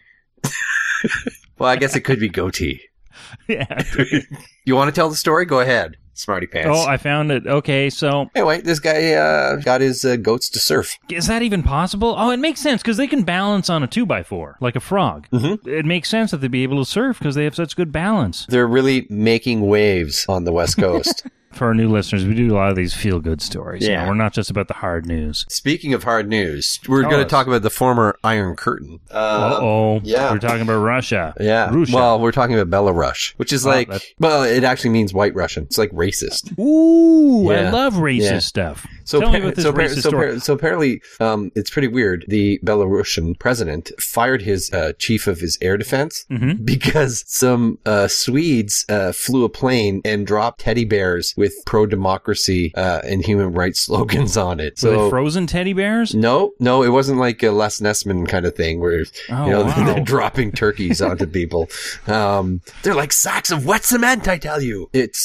Well, I guess it could be goatee. Yeah. You want to tell the story? Go ahead, smarty pants. Oh, I found it. Okay, so anyway, this guy got his goats to surf. Is that even possible? Oh, it makes sense because they can balance on a 2x4 like a frog. Mm-hmm. It makes sense that they'd be able to surf because they have such good balance. They're really making waves on the West Coast. For our new listeners, we do a lot of these feel-good stories. Yeah. We're not just about the hard news. Speaking of hard news, we're going to talk about the former Iron Curtain. Yeah. We're talking about Russia. Yeah. Russia. Well, we're talking about Belarus, which is it actually means white Russian. It's like racist. Ooh, yeah. I love racist stuff. So Tell me about this racist story. So apparently, it's pretty weird. The Belarusian president fired his chief of his air defense because some Swedes flew a plane and dropped teddy bears with pro-democracy and human rights slogans on it. So, were they frozen teddy bears? No, it wasn't like a Les Nessman kind of thing where they're dropping turkeys onto people. They're like sacks of wet cement, I tell you. It's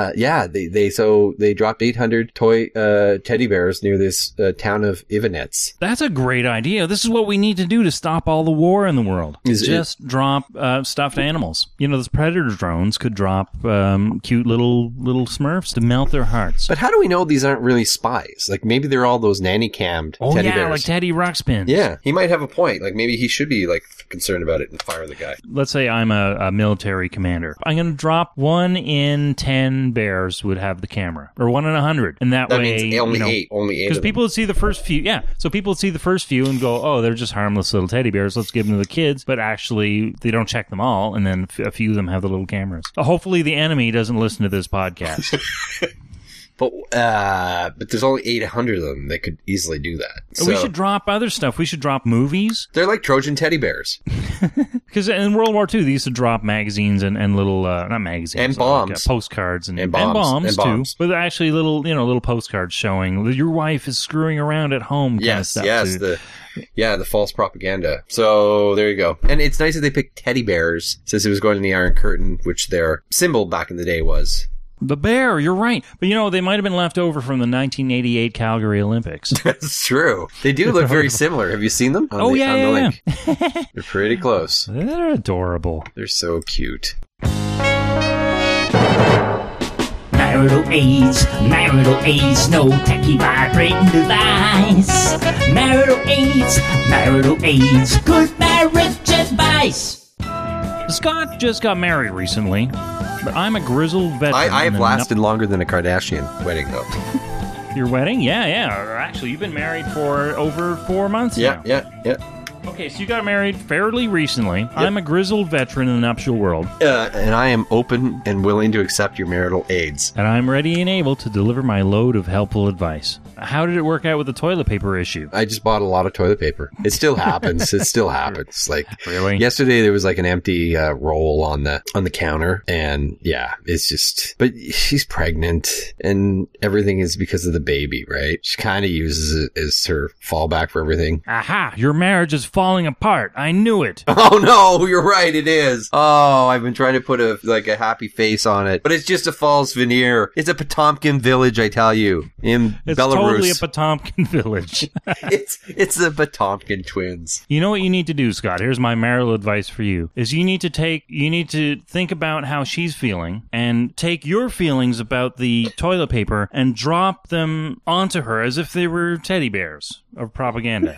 they dropped 800 toy teddy bears near this town of Ivanets. That's a great idea. This is what we need to do to stop all the war in the world. Just drop stuffed animals. You know, those predator drones could drop cute little Smurfs to melt their hearts. But how do we know these aren't really spies? Like maybe they're all those nanny-cammed teddy bears. Like Teddy Ruxpin. Yeah, he might have a point. Like maybe he should be like concerned about it and fire the guy. Let's say I'm a military commander. I'm going to drop 1 in 10 bears would have the camera, or 1 in 100, and that way means only 8. Only 8. Because people would see the first few. Yeah, so people would see the first few and go, "Oh, they're just harmless little teddy bears. Let's give them to the kids." But actually, they don't check them all, and then a few of them have the little cameras. Hopefully, the enemy doesn't listen to this podcast. But there's only 800 of them that could easily do that. So we should drop other stuff. We should drop movies. They're like Trojan teddy bears. Because in World War II, they used to drop magazines and little, not magazines. And bombs. Like, postcards and bombs too. But actually little postcards showing your wife is screwing around at home kind of stuff. Yes, the false propaganda. So there you go. And it's nice that they picked teddy bears since it was going in the Iron Curtain, which their symbol back in the day was. The bear, you're right. But, they might have been left over from the 1988 Calgary Olympics. That's true. They do look very similar. Have you seen them? On the link? They're pretty close. They're adorable. They're so cute. Now Marital AIDS, no techie vibrating device. Marital AIDS, good marriage advice. Scott just got married recently, but I'm a grizzled veteran. I've lasted longer than a Kardashian wedding, though. Your wedding? Yeah. Actually, you've been married for over 4 months now. Yeah. Okay, so you got married fairly recently. Yep. I'm a grizzled veteran in the nuptial world. And I am open and willing to accept your marital aids. And I'm ready and able to deliver my load of helpful advice. How did it work out with the toilet paper issue? I just bought a lot of toilet paper. It still happens. Like, really? Yesterday there was like an empty roll on the counter, and yeah, it's just. But she's pregnant, and everything is because of the baby, right? She kind of uses it as her fallback for everything. Aha! Your marriage is falling apart. I knew it. Oh no, you're right. It is. Oh, I've been trying to put a happy face on it, but it's just a false veneer. It's a Potomkin village, I tell you, in Belarus. Totally a Potomkin village. it's the Potomkin twins. You know what you need to do, Scott? Here's my marital advice for you: is you need to think about how she's feeling and take your feelings about the toilet paper and drop them onto her as if they were teddy bears of propaganda.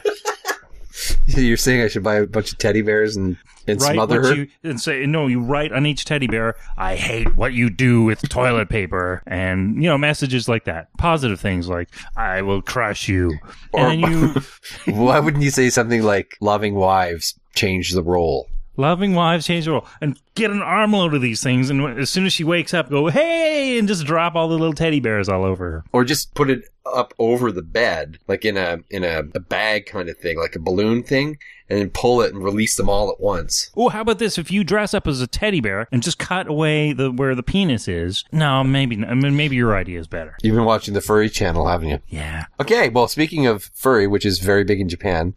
You're saying I should buy a bunch of teddy bears and smother her? You write on each teddy bear, I hate what you do with toilet paper. And, messages like that. Positive things like, I will crush you. And then why wouldn't you say something like, loving wives change the role? Loving wives change the role. And get an armload of these things, and as soon as she wakes up, go, hey, and just drop all the little teddy bears all over her. Or just put it up over the bed, like in a bag kind of thing, like a balloon thing, and then pull it and release them all at once. Oh, how about this? If you dress up as a teddy bear and just cut away where the penis is. No, maybe your idea is better. You've been watching the Furry channel, haven't you? Yeah. Okay, well, speaking of furry, which is very big in Japan.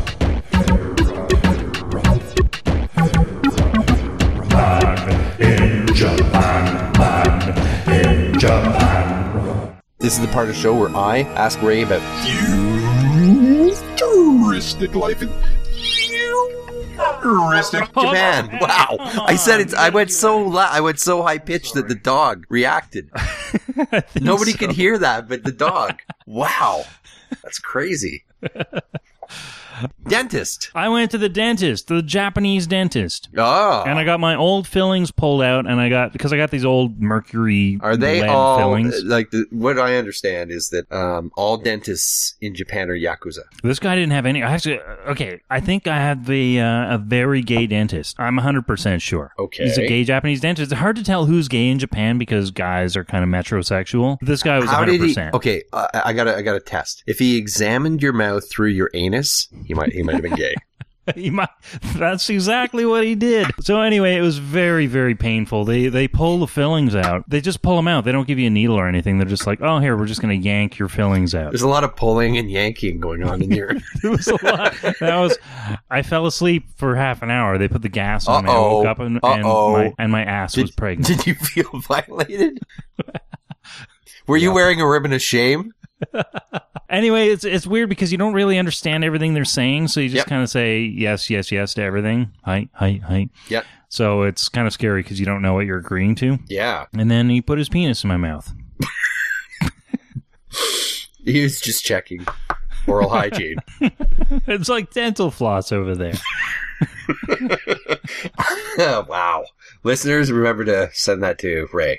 In Japan. This is the part of the show where I ask Ray about futuristic life in futuristic Japan. Wow! I said it. I went so high pitched that the dog reacted. Nobody could hear that, but the dog. Wow, that's crazy. Dentist. I went to the dentist, the Japanese dentist. Oh. And I got my old fillings pulled out, and because I got these old mercury Are they lead all fillings. What I understand is that all dentists in Japan are Yakuza. This guy didn't have any. I think I have a very gay dentist. I'm 100% sure. Okay. He's a gay Japanese dentist. It's hard to tell who's gay in Japan because guys are kind of metrosexual. This guy was 100%. Okay, I got a test. If he examined your mouth through your anus, he might have been gay. That's exactly what he did. So anyway, it was very, very painful. They pull the fillings out. They just pull them out. They don't give you a needle or anything. They're just like, oh, here, we're just going to yank your fillings out. There's a lot of pulling and yanking going on in here. There was a lot. I fell asleep for half an hour. They put the gas on me. I woke up and my ass was pregnant. Did you feel violated? Were you wearing a ribbon of shame? Anyway, it's weird because you don't really understand everything they're saying, so you just kind of say yes, yes, yes to everything. Hi. Yeah. So it's kind of scary because you don't know what you're agreeing to. Yeah. And then he put his penis in my mouth. He was just checking oral hygiene. It's like dental floss over there. Wow. Listeners, remember to send that to Ray.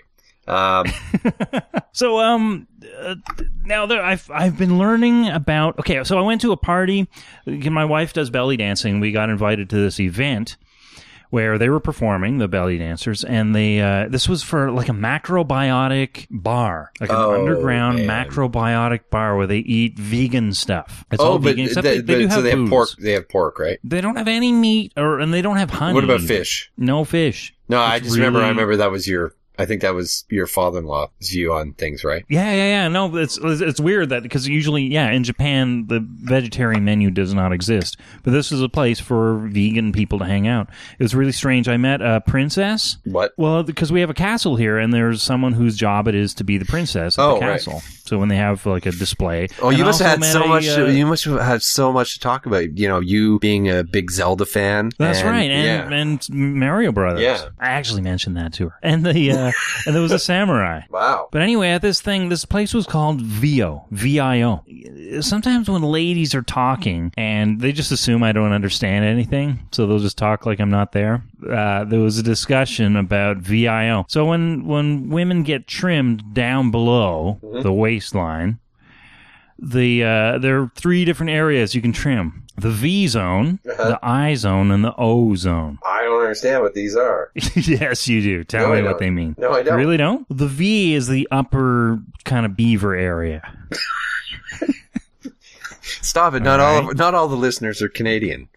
So now I've been learning about. Okay, so I went to a party. My wife does belly dancing. We got invited to this event where they were performing, the belly dancers, and this was for like a macrobiotic bar, like an underground macrobiotic bar where they eat vegan stuff. It's all vegan stuff. They do have booze. Pork. They have pork, right? They don't have any meat, and they don't have honey. What about fish? No fish. No, I remember that was I think that was your father-in-law's view on things, right? Yeah. No, it's weird that because usually, in Japan, the vegetarian menu does not exist. But this is a place for vegan people to hang out. It was really strange. I met a princess. What? Well, because we have a castle here, and there's someone whose job it is to be the princess of the castle. Right. So when they have like a display. Oh, you must have had so much. You must have had so much to talk about. You being a big Zelda fan. That's right, and Mario Brothers. Yeah, I actually mentioned that to her, and the. there was a samurai. Wow. But anyway, at this place was called VIO, V-I-O. Sometimes when ladies are talking and they just assume I don't understand anything, so they'll just talk like I'm not there. There was a discussion about VIO. So when women get trimmed down below the waistline, there are 3 different areas you can trim. The V zone, the I zone, and the O zone. I don't understand what these are. Yes, you do. Tell me what they mean. No, I don't. You really don't? The V is the upper kind of beaver area. Stop it. Not all the listeners are Canadian.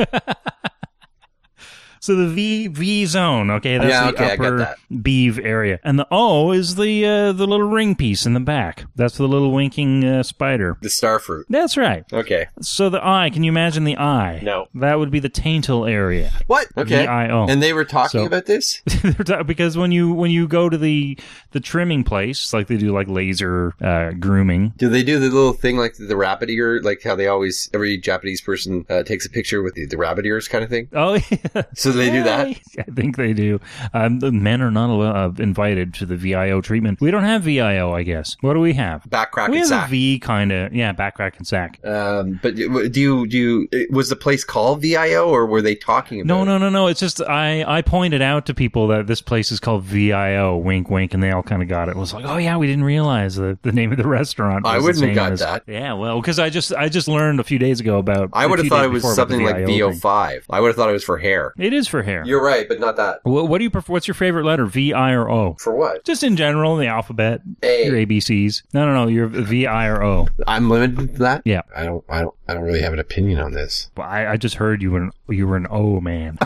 So the V zone, okay, that's the upper beeve area, and the O is the little ring piece in the back. That's the little winking spider. The starfruit. That's right. Okay. So the eye, can you imagine the eye? No. That would be the taintal area. What? Okay. V-I-O. And they were talking about this? Because when you go to the trimming place, like they do like laser grooming. Do they do the little thing like the rabbit ear, like how they always, every Japanese person takes a picture with the rabbit ears kind of thing? Oh, yeah. So they do that? I think they do. The men are not invited to the VIO treatment. We don't have VIO, I guess. What do we have? Back crack we and have sack. A V kind of, back crack and sack. But do you, was the place called VIO or were they talking about it? No. It's just, I pointed out to people that this place is called VIO, wink, wink, and they all kind of got it. It was like, oh yeah, we didn't realize the name of the restaurant. I wouldn't have got that. Yeah, well, because I just learned a few days ago about. I would have thought it was something like VO5. I would have thought it was for hair. It is for hair. You're right, but not that. What do you prefer? What's your favorite letter? V, I, or O? For what? Just in general, the alphabet. A. Your ABCs. No. You're V, I, or O. I'm limited to that? Yeah. I don't really have an opinion on this. Well, I just heard you were an O man.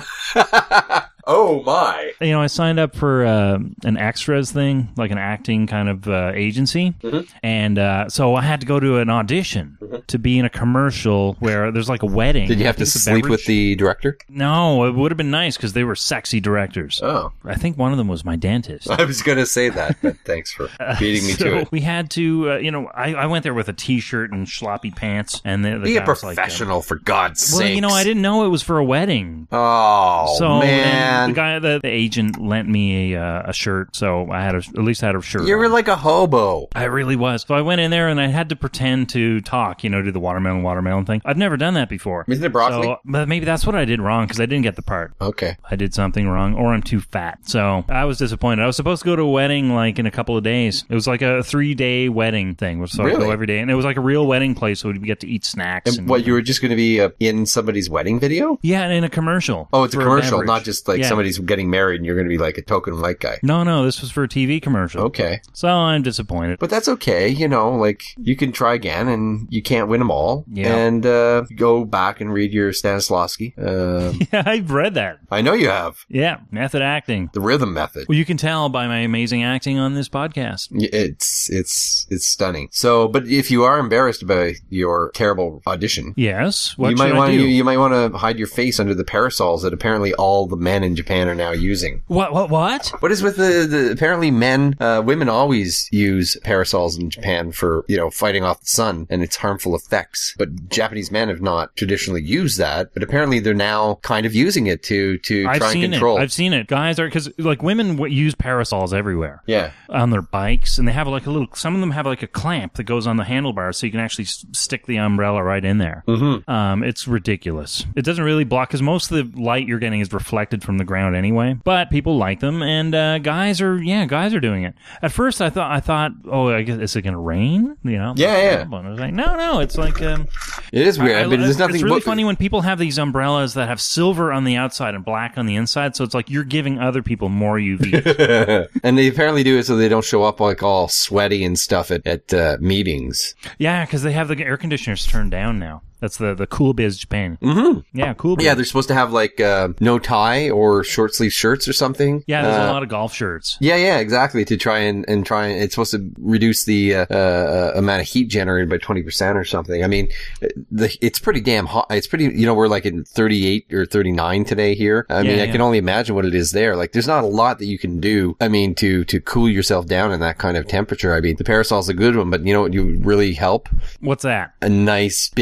Oh my! You know, I signed up for an extras thing, like an acting kind of agency, and so I had to go to an audition to be in a commercial where there's like a wedding. Did you have to sleep with the director? No, it would have been nice because they were sexy directors. Oh. I think one of them was my dentist. I was going to say that, but thanks for beating me to it. We had to, I went there with a T-shirt and sloppy pants, and the Be guy a professional, was like, for God's sake. Well, I didn't know it was for a wedding. Oh, So man. the guy, the agent, lent me a shirt, so I had at least had a shirt. You were on. like a hobo. I really was. So I went in there and I had to pretend to talk, do the watermelon thing. I've never done that before. Isn't it broccoli? So, but maybe that's what I did wrong because I didn't get the part. Okay. I did something wrong, or I'm too fat. So I was disappointed. I was supposed to go to a wedding like in a couple of days. It was like a 3-day wedding thing. So Really? I go every day. And it was like a real wedding place, so we'd get to eat snacks. And what, you were just going to be in somebody's wedding video? Yeah, and in a commercial. Oh, it's a for commercial, beverage. not just like Yeah. somebody's getting married and you're going to be like a token white guy. No, this was for a TV commercial. Okay. So I'm disappointed. But that's okay, like you can try again and you can't win them all. Yeah. And go back and read your Stanislavski. Yeah, I've read that. I know you have. Yeah, method acting. The rhythm method. Well, you can tell by my amazing acting on this podcast. It's stunning. So, but if you are embarrassed about your terrible audition, Yes. What you should might I want do? you might want to hide your face under the parasols that apparently all the men in Japan are now using. What? What is with the apparently women always use parasols in Japan for, fighting off the sun and its harmful effects. But Japanese men have not traditionally used that, but apparently they're now kind of using it to try and control. I've seen it. Guys are, because like women use parasols everywhere. Yeah. On their bikes, and they have like some of them have like a clamp that goes on the handlebar so you can actually stick the umbrella right in there. Mm-hmm. It's ridiculous. It doesn't really block because most of the light you're getting is reflected from the ground anyway, but people like them, and guys are doing it. At first I thought, oh, I guess, is it going to rain? Yeah. And I was like, no, it's like, It is weird, but there's nothing. It's really funny when people have these umbrellas that have silver on the outside and black on the inside, so it's like you're giving other people more UV. And they apparently do it so they don't show up like all sweaty and stuff at meetings. Yeah, because they have the air conditioners turned down now. That's the Cool Biz Japan. Mm-hmm. Yeah, Cool Biz. Yeah, they're supposed to have like no tie or short sleeve shirts or something. Yeah, there's a lot of golf shirts. Yeah, exactly. To try and it's supposed to reduce the amount of heat generated by 20% or something. I mean, it's pretty damn hot. It's pretty. We're like in 38 or 39 today here. I mean, I can only imagine what it is there. Like, there's not a lot that you can do. I mean, to cool yourself down in that kind of temperature. I mean, the parasol's a good one, but you know what? You really help. What's that? A nice big tall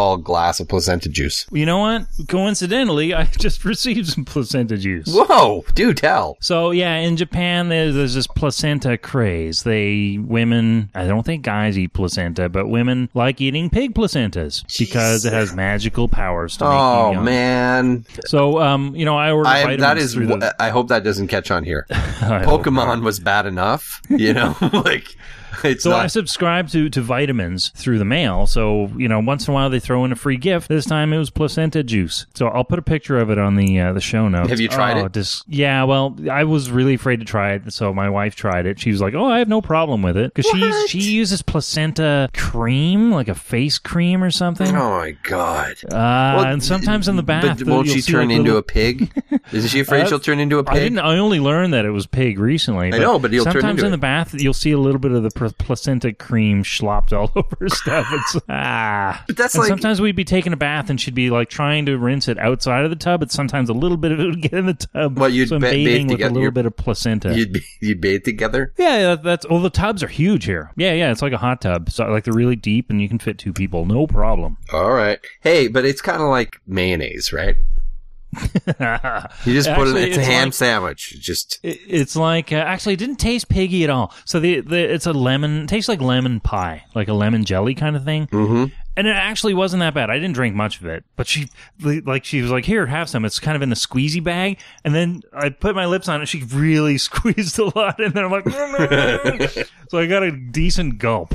tall glass of placenta juice. You know what? Coincidentally, I just received some placenta juice. Whoa, do tell. So yeah, in Japan, there's this placenta craze. Women, I don't think guys eat placenta, but women like eating pig placentas because it has magical powers to make you young. Oh man. So I ordered vitamins through the... I hope that doesn't catch on here. Pokemon was bad enough, like. I subscribe to vitamins through the mail, so once in a while they throw in a free gift. This time it was placenta juice, so I'll put a picture of it on the show notes. Have you tried it? Yeah, well, I was really afraid to try it, so my wife tried it. She was like, "Oh, I have no problem with it," because she uses placenta cream, like a face cream or something. Oh my god! And sometimes in the bath, but won't she turn into a pig? Isn't she afraid she'll turn into a pig? I only learned that it was pig recently. I know, but you'll turn into it. Sometimes in the bath, you'll see a little bit of the placenta cream slopped all over stuff. But that's like, sometimes we'd be taking a bath and she'd be like trying to rinse it outside of the tub, but sometimes a little bit of it would get in the tub. Well, you'd bathing with a little bit of placenta. You'd bathe together? Yeah, the tubs are huge here. Yeah, it's like a hot tub. So like they're really deep and you can fit 2 people, no problem. All right. Hey, but it's kind of like mayonnaise, right? You just put it's a ham sandwich. It's like actually it didn't taste piggy at all. So it's a lemon. It tastes like lemon pie, like a lemon jelly kind of thing. Mm-hmm. And it actually wasn't that bad. I didn't drink much of it, but she was like, "Here, have some." It's kind of in a squeezy bag, and then I put my lips on it. She really squeezed a lot, and then I'm like, so I got a decent gulp.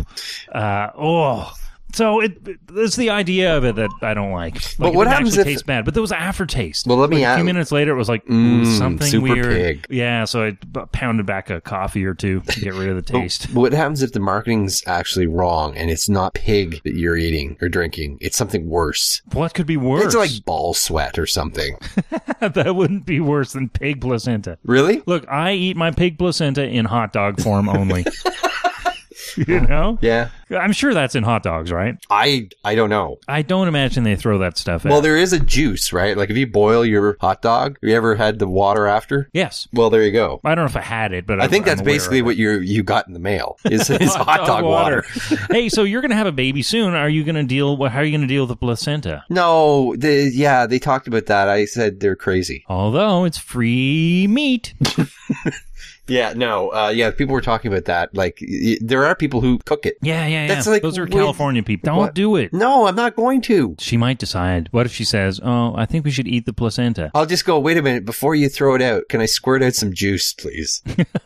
So it's the idea of it that I don't like. But what happens if it tastes bad? But there was aftertaste. Well, let me a few minutes later, it was like something super weird. Pig. Yeah, so I pounded back a coffee or 2 to get rid of the taste. But what happens if the marketing's actually wrong and it's not pig that you're eating or drinking? It's something worse. What could be worse? It's like ball sweat or something. That wouldn't be worse than pig placenta. Really? Look, I eat my pig placenta in hot dog form only. Yeah. I'm sure that's in hot dogs, right? I don't know. I don't imagine they throw that stuff out. Well, there is a juice, right? Like if you boil your hot dog, have you ever had the water after? Yes. Well, there you go. I don't know if I had it, but I think that's basically what you got in the mail is hot dog water. Hey, so you're going to have a baby soon. How are you going to deal with the placenta? No, they talked about that. I said they're crazy. Although it's free meat. Yeah, no, people were talking about that. Like, there are people who cook it. Yeah. That's like those are California people. Don't do it. No, I'm not going to. She might decide. What if she says, "Oh, I think we should eat the placenta"? I'll just go, "Wait a minute, before you throw it out, can I squirt out some juice, please?"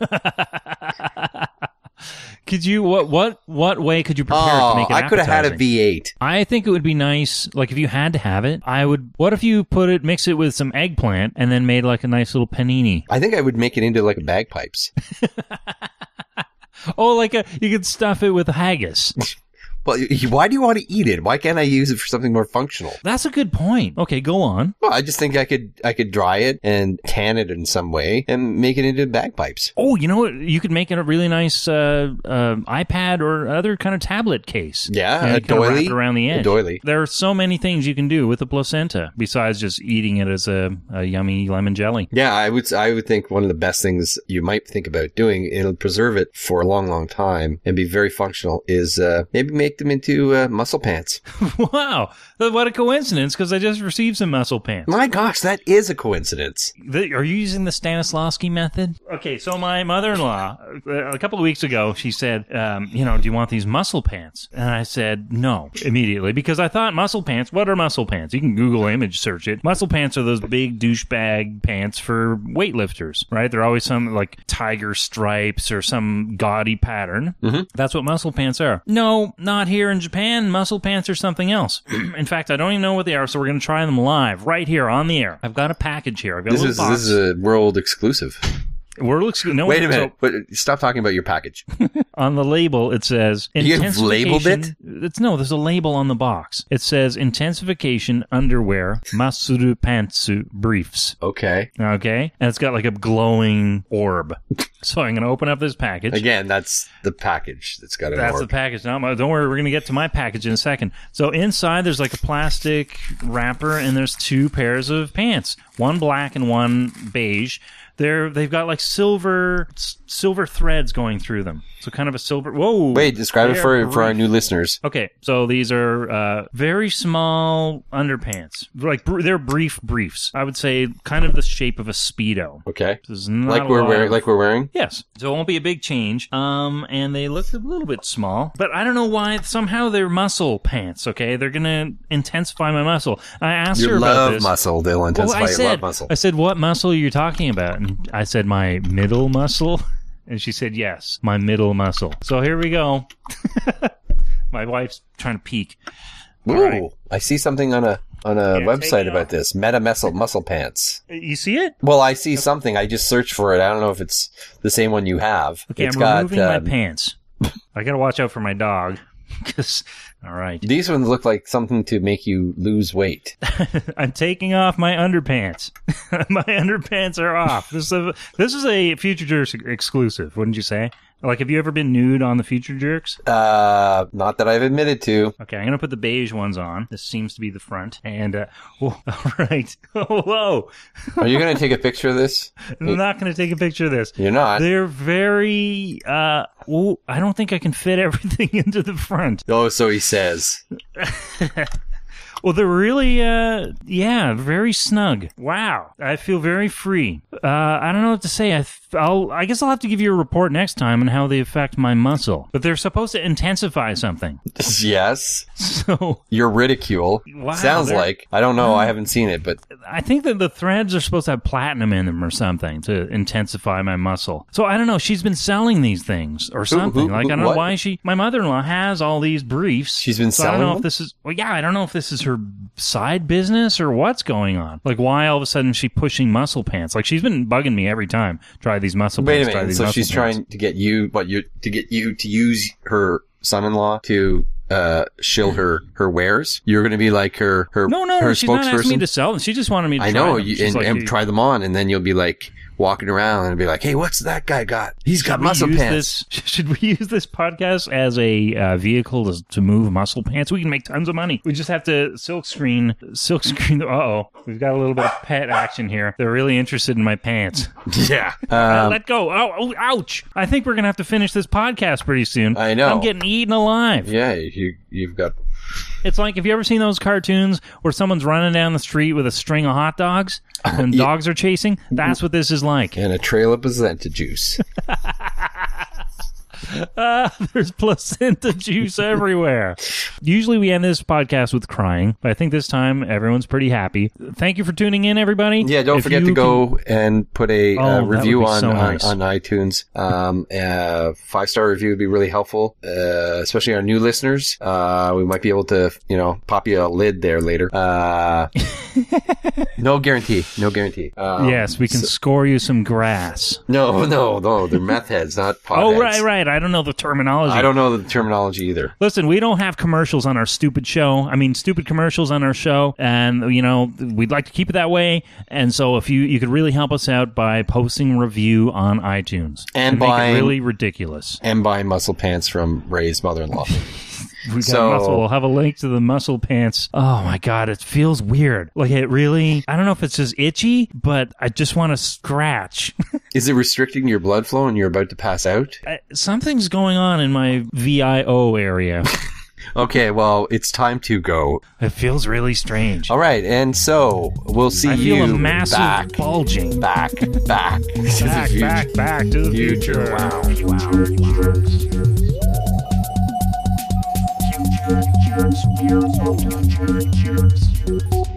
Could you, what way could you prepare it to make it I could have had a V8. I think it would be nice, like if you had to have it, what if you mix it with some eggplant and then made like a nice little panini? I think I would make it into like a bagpipes. Oh, you could stuff it with haggis. Well, why do you want to eat it? Why can't I use it for something more functional? That's a good point. Okay, go on. Well, I just think I could dry it and tan it in some way and make it into bagpipes. Oh, you know what? You could make it a really nice iPad or other kind of tablet case. Yeah, a doily. Wrap it around the edge. A doily. There are so many things you can do with the placenta besides just eating it as a yummy lemon jelly. Yeah, I would think one of the best things you might think about doing, it'll preserve it for a long, long time and be very functional, is maybe make them into muscle pants. Wow. What a coincidence, because I just received some muscle pants. My gosh, that is a coincidence. Are you using the Stanislavski method? Okay, so my mother-in-law, a couple of weeks ago, she said, do you want these muscle pants? And I said no, immediately, because I thought muscle pants, what are muscle pants? You can Google image search it. Muscle pants are those big douchebag pants for weightlifters, right? They're always some like tiger stripes or some gaudy pattern. Mm-hmm. That's what muscle pants are. No, not here in Japan. Muscle pants are something else. In fact, I don't even know what they are, so we're going to try them live right here on the air. I've got a package here. I've got a little box. This is a world exclusive. No, wait a minute. But stop talking about your package. On the label, it says... You have labeled it? There's a label on the box. It says intensification underwear masuru pantsu briefs. Okay. And it's got like a glowing orb. So I'm going to open up this package. Again, that's the package that's got an orb. That's the package. Don't worry, we're going to get to my package in a second. So inside, there's like a plastic wrapper, and there's 2 pairs of pants. One black and one beige. They've got like silver threads going through them. So kind kind of a silver. Whoa! Wait, describe it They're for our brief. new listeners. Okay, so these are very small underpants. Like they're briefs. I would say kind of the shape of a Speedo. Okay. This is not Like a we're lot wearing. of- Like we're wearing. Yes. So it won't be a big change. And they look a little bit small, but I don't know why. Somehow they're muscle pants. Okay, they're gonna intensify my muscle. I asked You her about love this. muscle. They'll intensify I your said, love muscle. I said, what muscle are you talking about? And I said, my middle muscle. And she said, yes, my middle muscle. So here we go. My wife's trying to peek. Ooh, right. I see something on a take website it about off. this. Meta muscle pants. You see it? Well, I see something. I just searched for it. I don't know if it's the same one you have. Okay, It's I'm got, removing my pants. I gotta watch out for my dog. 'Cause- all right. These ones look like something to make you lose weight. I'm taking off my underpants. My underpants are off. This is a Future Jerks exclusive, wouldn't you say? Like, have you ever been nude on the Future Jerks? Not that I've admitted to. Okay, I'm gonna put the beige ones on. This seems to be the front. And, whoa, all right. Whoa. Are you going to take a picture of this? I'm not gonna take a picture of this. You're not. They're very, I don't think I can fit everything into the front. Oh, so he says. Well, they're really, very snug. Wow. I feel very free. I don't know what to say. I guess I'll have to give you a report next time on how they affect my muscle. But they're supposed to intensify something. Yes. So Your ridicule. Wow, Sounds they're- like. I don't know. I haven't seen it, but I think that the threads are supposed to have platinum in them or something to intensify my muscle. So I don't know. She's been selling these things or something. I don't know what? why my mother-in-law has all these briefs. She's been So I don't selling know them? if this is, I don't know if this is her side business or what's going on. Like, why all of a sudden is she pushing muscle pants? Like, she's been bugging me every time. Try these muscle wait a pants. Try minute. these So muscle she's pants. trying to get you, to use her son-in-law to shill her wares. You're going to be like her No, her she's not asking me spokesperson. to sell them. She just wanted me to I try know, them. you, She's and like, try them on, and then you'll be like walking around and be like, "Hey, what's that guy got? He's got muscle pants." Should we use this podcast as a vehicle to move muscle pants? We can make tons of money. We just have to silk screen. We've got a little bit of pet action here. They're really interested in my pants. Yeah. Let go. Oh, ouch. I think we're going to have to finish this podcast pretty soon. I know. I'm getting eaten alive. Yeah, you've got. It's like, have you ever seen those cartoons where someone's running down the street with a string of hot dogs and Yeah. dogs are chasing? That's what this is like. And a trail of placenta juice. There's placenta juice everywhere. Usually we end this podcast with crying, but I think this time everyone's pretty happy. Thank you for tuning in, everybody. Yeah, don't If forget you to go and put a Oh, that review would be on, so nice. on iTunes. 5-star review would be really helpful, especially our new listeners. We might be able to, pop you a lid there later. No guarantee. No guarantee. Yes, we can score you some grass. No. They're meth heads, not potheads. Oh, right. I don't know the terminology. I don't know the terminology either. Listen, we don't have commercials on our stupid show. I mean, stupid commercials on our show. And, we'd like to keep it that way. And so if you could really help us out by posting a review on iTunes. And make buying- it really ridiculous. And buying muscle pants from Ray's mother-in-law. We got So- muscle. We'll have a link to the muscle pants. Oh my God, it feels weird. Like it really, I don't know if it's just itchy, but I just want to scratch. Is it restricting your blood flow and you're about to pass out? Something's going on in my VIO area. Okay, well, it's time to go. It feels really strange. All right, and so we'll see I feel you a massive back bulging. back to the Back to the future. Wow.